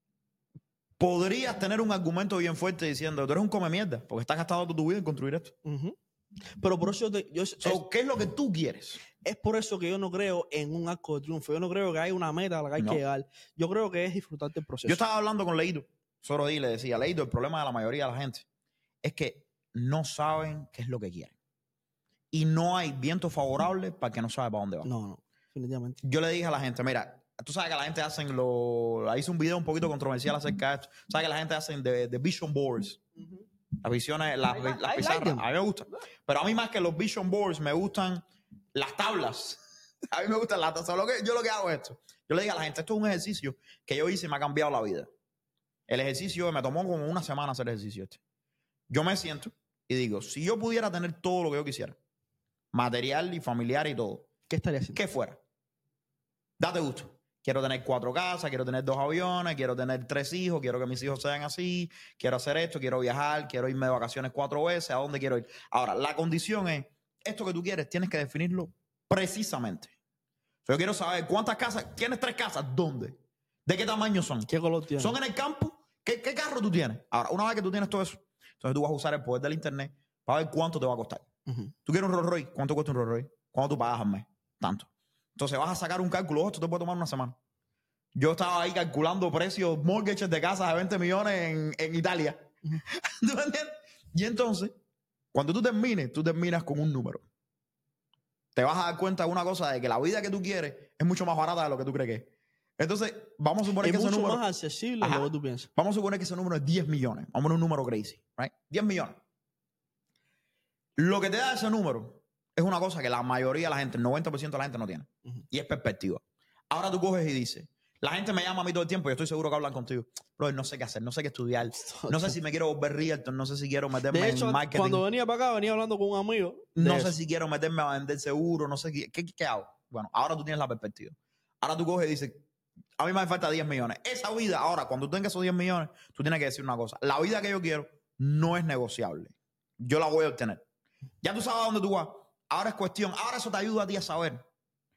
podrías tener un argumento bien fuerte diciendo, tú eres un come mierda, porque estás gastando toda tu vida en construir esto. Ujú. Pero por eso yo, te- yo- So, es, ¿qué es lo que tú quieres? es por eso que yo no creo en un arco de triunfo. Yo no creo que hay una meta a la que hay No. que llegar. Yo creo que es disfrutarte el proceso. Yo estaba hablando con Leito, solo y le decía, Leito, el problema de la mayoría de la gente es que no saben qué es lo que quieren. Y no hay viento favorable para el que no sabe para dónde va. No, no, definitivamente. Yo le dije a la gente, mira, tú sabes que la gente hacen lo... Hice un video un poquito controversial acerca de esto. Sabes que la gente hacen de, de vision boards. Las visiones, las, I like- las I like pizarras. them. A mí me gustan. Pero a mí más que los vision boards me gustan las tablas. A mí me gustan las tablas. Solo que yo lo que hago es esto. Yo le digo a la gente, esto es un ejercicio que yo hice y me ha cambiado la vida. El ejercicio me tomó como una semana hacer el ejercicio este. Yo me siento y digo, si yo pudiera tener todo lo que yo quisiera, material y familiar y todo, ¿Qué estaría haciendo? ¿qué fuera? Date gusto. Quiero tener cuatro casas, quiero tener dos aviones, quiero tener tres hijos, quiero que mis hijos sean así, quiero hacer esto, quiero viajar, quiero irme de vacaciones cuatro veces, ¿a dónde quiero ir? Ahora, la condición es, esto que tú quieres, tienes que definirlo precisamente. Yo quiero saber cuántas casas, ¿tienes tres casas? ¿Dónde? ¿De qué tamaño son? ¿Qué color tiene? ¿Son en el campo? ¿Qué, qué carro tú tienes? Ahora, una vez que tú tienes todo eso, entonces tú vas a usar el poder del internet para ver cuánto te va a costar. Ujú. ¿Tú quieres un Rolls Royce? ¿Cuánto cuesta un Rolls Royce? ¿Cuánto tú pagas al mes? Tanto. Entonces vas a sacar un cálculo. Esto te puede tomar una semana. Yo estaba ahí calculando precios, mortgages de casas de veinte millones en, en Italia. Ujú. ¿Tú me entiendes? Y entonces, cuando tú termines, tú terminas con un número. Te vas a dar cuenta de una cosa, de que la vida que tú quieres es mucho más barata de lo que tú crees que es. Entonces, vamos a suponer Es que ese mucho número... más accesible de Ajá. lo que tú piensas. Vamos a suponer que ese número es diez millones. Vamos a poner un número crazy, right? diez millones. Lo que te da ese número es una cosa que la mayoría de la gente, el noventa por ciento de la gente no tiene. Ujú. Y es perspectiva. Ahora tú coges y dices, la gente me llama a mí todo el tiempo y yo estoy seguro que hablan contigo. Bro, no sé qué hacer, no sé qué estudiar. No sé si me quiero volver realtor, no sé si quiero meterme De hecho, en marketing. cuando venía para acá, venía hablando con un amigo. de No eso. sé si quiero meterme a vender seguro, no sé qué, qué, qué hago. Bueno, ahora tú tienes la perspectiva. Ahora tú coges y dices, a mí me hace falta diez millones. Esa vida, ahora, cuando tú tengas esos diez millones, tú tienes que decir una cosa. La vida que yo quiero no es negociable. Yo la voy a obtener. Ya tú sabes a dónde tú vas. Ahora es cuestión, ahora eso te ayuda a ti a saber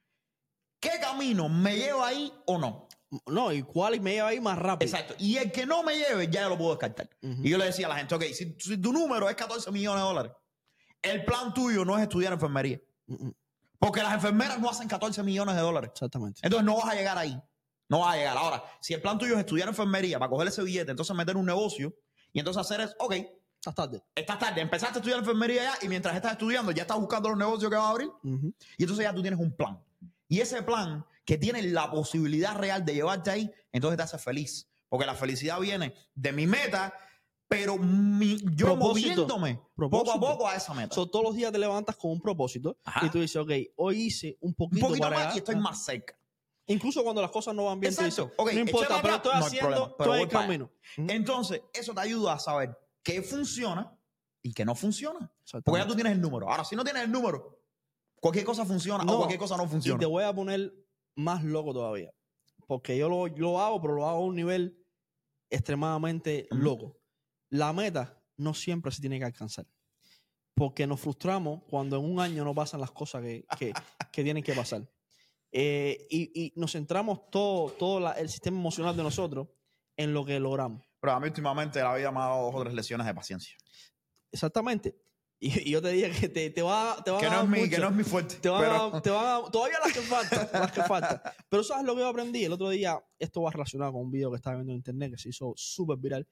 qué camino me lleva ahí o no. No, y cuál me lleva ahí más rápido. Exacto. Y el que no me lleve, ya lo puedo descartar. Ujú. Y yo le decía a la gente, ok, si, si tu número es catorce millones de dólares, el plan tuyo no es estudiar enfermería. Ujú. Porque las enfermeras no hacen catorce millones de dólares. Exactamente. Entonces no vas a llegar ahí. No vas a llegar. Ahora, si el plan tuyo es estudiar enfermería para coger ese billete, entonces meter un negocio y entonces hacer es, ok, Estás tarde. estás tarde, empezaste a estudiar enfermería ya y mientras estás estudiando ya estás buscando los negocios que vas a abrir Ujú. y entonces ya tú tienes un plan. Y ese plan que tiene la posibilidad real de llevarte ahí, entonces te hace feliz. Porque la felicidad viene de mi meta, pero mi- yo Propósito. moviéndome Propósito. poco a poco a esa meta. So, todos los días te levantas con un propósito. Ajá. Y tú dices, ok, hoy hice un un poquito, poquito para más llegar. y estoy más cerca. Incluso cuando las cosas no van bien, tú Exacto. dices, Ok, no importa, échame pero atrás, estoy no hay haciendo, problema, pero estoy en voy el para camino. Ujú. Entonces, eso te ayuda a saber qué funciona y qué no funciona. Exactamente. Porque ya tú tienes el número. Ahora, si no tienes el número, cualquier cosa funciona No, o cualquier cosa no Y funciona. te voy a poner más loco todavía. Porque yo lo, lo hago, pero lo hago a un nivel extremadamente Ujú. loco. La meta no siempre se tiene que alcanzar. Porque nos frustramos cuando en un año no pasan las cosas que, que, que tienen que pasar. Eh, y, y nos centramos todo, todo la- el sistema emocional de nosotros en lo que logramos. Pero a mí últimamente la vida me ha dado dos o tres lecciones de paciencia. Exactamente. Y, y yo te dije que te, te va, te va Que a no, dar es mi, mucho. que no es mi fuerte. Te van pero- a, te van a- todavía las que faltan, las que faltan. Pero ¿sabes lo que yo aprendí? El otro día, esto va relacionado con un video que estaba viendo en internet que se hizo súper viral,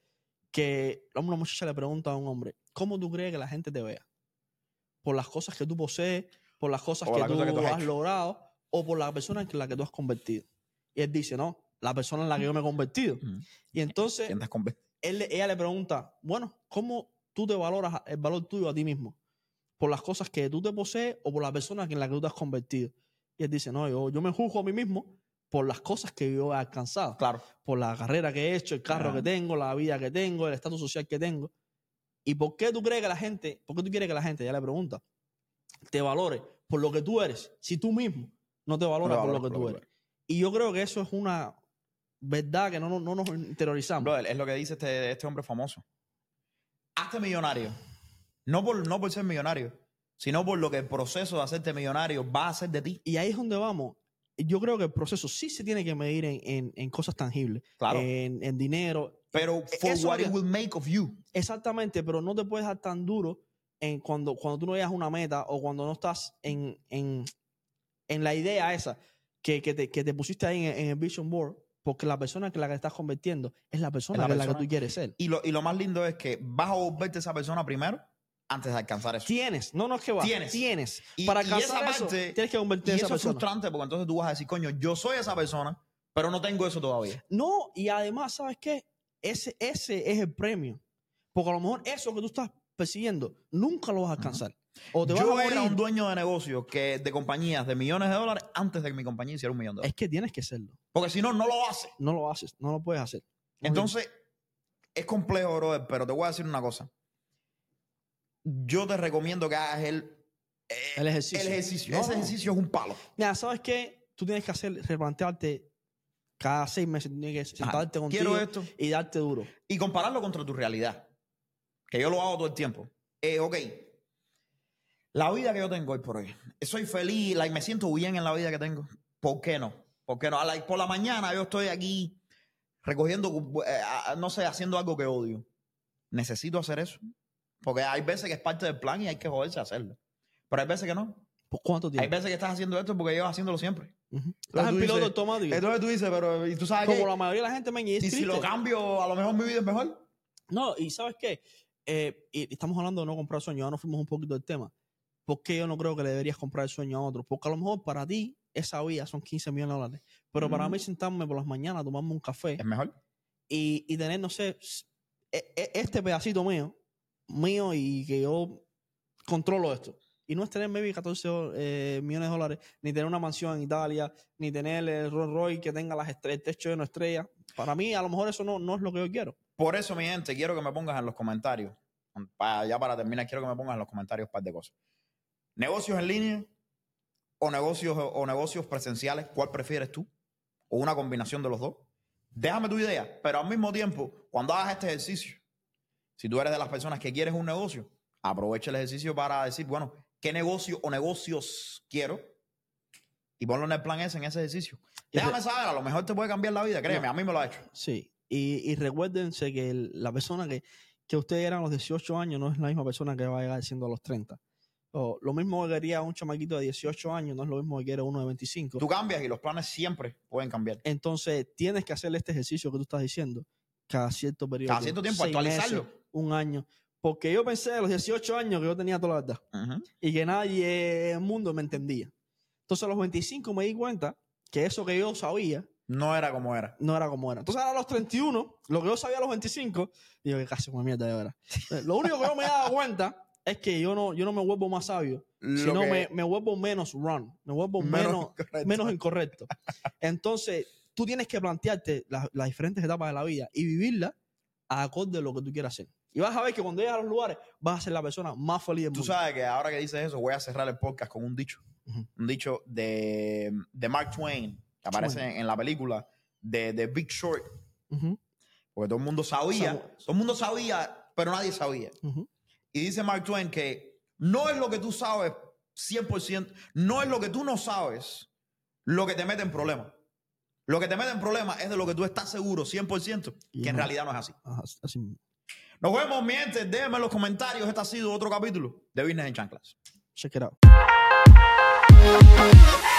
que una muchacha le pregunta a un hombre, ¿cómo tú crees que la gente te vea? ¿Por las cosas que tú posees, por las cosas O que la tú, cosa que tú has has hecho? logrado, o por la persona en la que tú has convertido? Y él dice, no, la persona en la que yo me he convertido. Ujú. Y entonces Sientas conven- él, le- ella le pregunta, bueno, ¿cómo tú te valoras el valor tuyo a ti mismo? ¿Por las cosas que tú te posees o por la persona en la que tú te has convertido? Y él dice, no, yo, yo me juzgo a mí mismo por las cosas que yo he alcanzado. Claro. Por la carrera que he hecho, el carro Ajá. que tengo, la vida que tengo, el estatus social que tengo. ¿Y por qué tú crees que la gente, por qué tú quieres que la gente, ya le pregunta, te valore por lo que tú eres, si tú mismo no te valoras por lo que tú eres? Y yo creo que eso es una verdad que no, no, no nos interiorizamos. Brother, es lo que dice este, este hombre famoso. Hazte millonario. No por, no por ser millonario, sino por lo que el proceso de hacerte millonario va a hacer de ti. Y ahí es donde vamos. Yo creo que el proceso sí se tiene que medir en, en- en cosas tangibles, Claro. en, en dinero. Pero for Eso what es it lo que- will make of you. Exactamente, pero no te puedes dar tan duro en cuando, cuando tú no llegas a una meta o cuando no estás en, en, en la idea esa que, que, te, que te pusiste ahí en, en el vision board, porque la persona en la que te estás convirtiendo es la persona Es la que, en la que persona- tú quieres ser. Y lo, y lo más lindo es que vas a volverte esa persona primero antes de alcanzar eso. Tienes, no, no es que va, Tienes. tienes. Y- Para y alcanzar esa eso, parte- tienes que Y convertirte en esa eso es persona. frustrante porque entonces tú vas a decir, coño, yo soy esa persona, pero no tengo eso todavía. No, y además, ¿sabes qué? Ese, ese es el premio. Porque a lo mejor eso que tú estás persiguiendo nunca lo vas a alcanzar. O te vas Yo a era morir. un dueño de negocios que, de compañías de millones de dólares antes de que mi compañía hiciera un millón de dólares. Es que tienes que serlo. Porque si no, no lo hace. No lo haces, no lo puedes hacer. No Entonces, es complejo, brother, pero te voy a decir una cosa. Yo te recomiendo que hagas el, eh, El ejercicio. el ejercicio. No, Ese no. ejercicio es un palo. Mira, ¿sabes qué? Tú tienes que hacer, replantearte cada seis meses, tienes que sentarte contigo Quiero esto. y darte duro. Y compararlo contra tu realidad. Que yo lo hago todo el tiempo. Eh, ok. La vida que yo tengo hoy por hoy. Soy feliz, like, me siento bien en la vida que tengo. ¿Por qué no? ¿Por qué no? Like, por la mañana yo estoy aquí recogiendo, eh, no sé, haciendo algo que odio. ¿Necesito hacer eso? Porque hay veces que es parte del plan y hay que joderse a hacerlo. Pero hay veces que no. ¿Por cuánto Hay tiempo? veces que estás haciendo esto porque llevas haciéndolo siempre. Ujú. Entonces Estás en tú piloto dices- automático. Entonces tú dices, pero ¿y tú sabes Como qué? la mayoría de la gente, man, y es Y si triste. lo cambio, a lo mejor mi vida es mejor. No, y ¿sabes qué? Eh, y estamos hablando de no comprar sueños, ya nos fuimos un poquito del tema. ¿Por qué yo no creo que le deberías comprar el sueño a otro? Porque a lo mejor para ti esa vida son quince millones de dólares. Pero para Ujú. mí sentarme por las mañanas, tomarme un café Es mejor. y, y tener, no sé, s- e- e- este pedacito mío, mío y que yo controlo esto. Y no es tener maybe catorce eh, millones de dólares, ni tener una mansión en Italia, ni tener el Rolls Royce que tenga las estrellas, el techo lleno de estrellas. Para mí, a lo mejor eso no, no es lo que yo quiero. Por eso, mi gente, quiero que me pongas en los comentarios, para, ya para terminar, quiero que me pongas en los comentarios un par de cosas. ¿Negocios en línea o negocios, o negocios presenciales? ¿Cuál prefieres tú? ¿O una combinación de los dos? Déjame tu idea, pero al mismo tiempo, cuando hagas este ejercicio, si tú eres de las personas que quieres un negocio, aprovecha el ejercicio para decir, bueno, ¿qué negocio o negocios quiero? Y ponlo en el plan ese, en ese ejercicio. Déjame saber, a lo mejor te puede cambiar la vida, créeme, a mí me lo ha hecho. Sí, y, y recuérdense que el, la persona que, que ustedes eran a los dieciocho años no es la misma persona que va a llegar siendo a los treinta. O lo mismo que quería un chamaquito de dieciocho años no es lo mismo que quiere uno de veinticinco. Tú cambias y los planes siempre pueden cambiar. Entonces, tienes que hacer este ejercicio que tú estás diciendo cada cierto periodo. Cada cierto tiempo, actualizarlo. Meses, un año. Porque yo pensé a los dieciocho años que yo tenía toda la verdad. Uh-huh. Y que nadie en el mundo me entendía. Entonces, a los veinticinco me di cuenta que eso que yo sabía no era como era. No era como era. Entonces, ahora a los treinta y uno, lo que yo sabía a los veinticinco, digo que casi una mierda de verdad. Lo único que yo me he dado cuenta es que yo no, yo no me vuelvo más sabio, lo sino que... me, me vuelvo menos wrong, me vuelvo menos, menos, incorrecto. menos incorrecto. Entonces, tú tienes que plantearte las, las diferentes etapas de la vida y vivirlas a acorde de lo que tú quieras hacer. Y vas a ver que cuando llegas a los lugares, vas a ser la persona más feliz del mundo. Tú sabes que ahora que dices eso, voy a cerrar el podcast con un dicho. Uh-huh. Un dicho de, de Mark Twain, que aparece en, en la película de, de Big Short. Uh-huh. Porque todo el mundo sabía, o sea, todo el mundo sabía, pero nadie sabía. Uh-huh. Y dice Mark Twain que no es lo que tú sabes cien por ciento, no es lo que tú no sabes lo que te mete en problemas. Lo que te mete en problemas es de lo que tú estás seguro cien por ciento que no, en realidad no es así. Ajá, así. Nos vemos, mi gente. Déjenme en los comentarios. Este ha sido otro capítulo de Business en Chanclas. Check it out.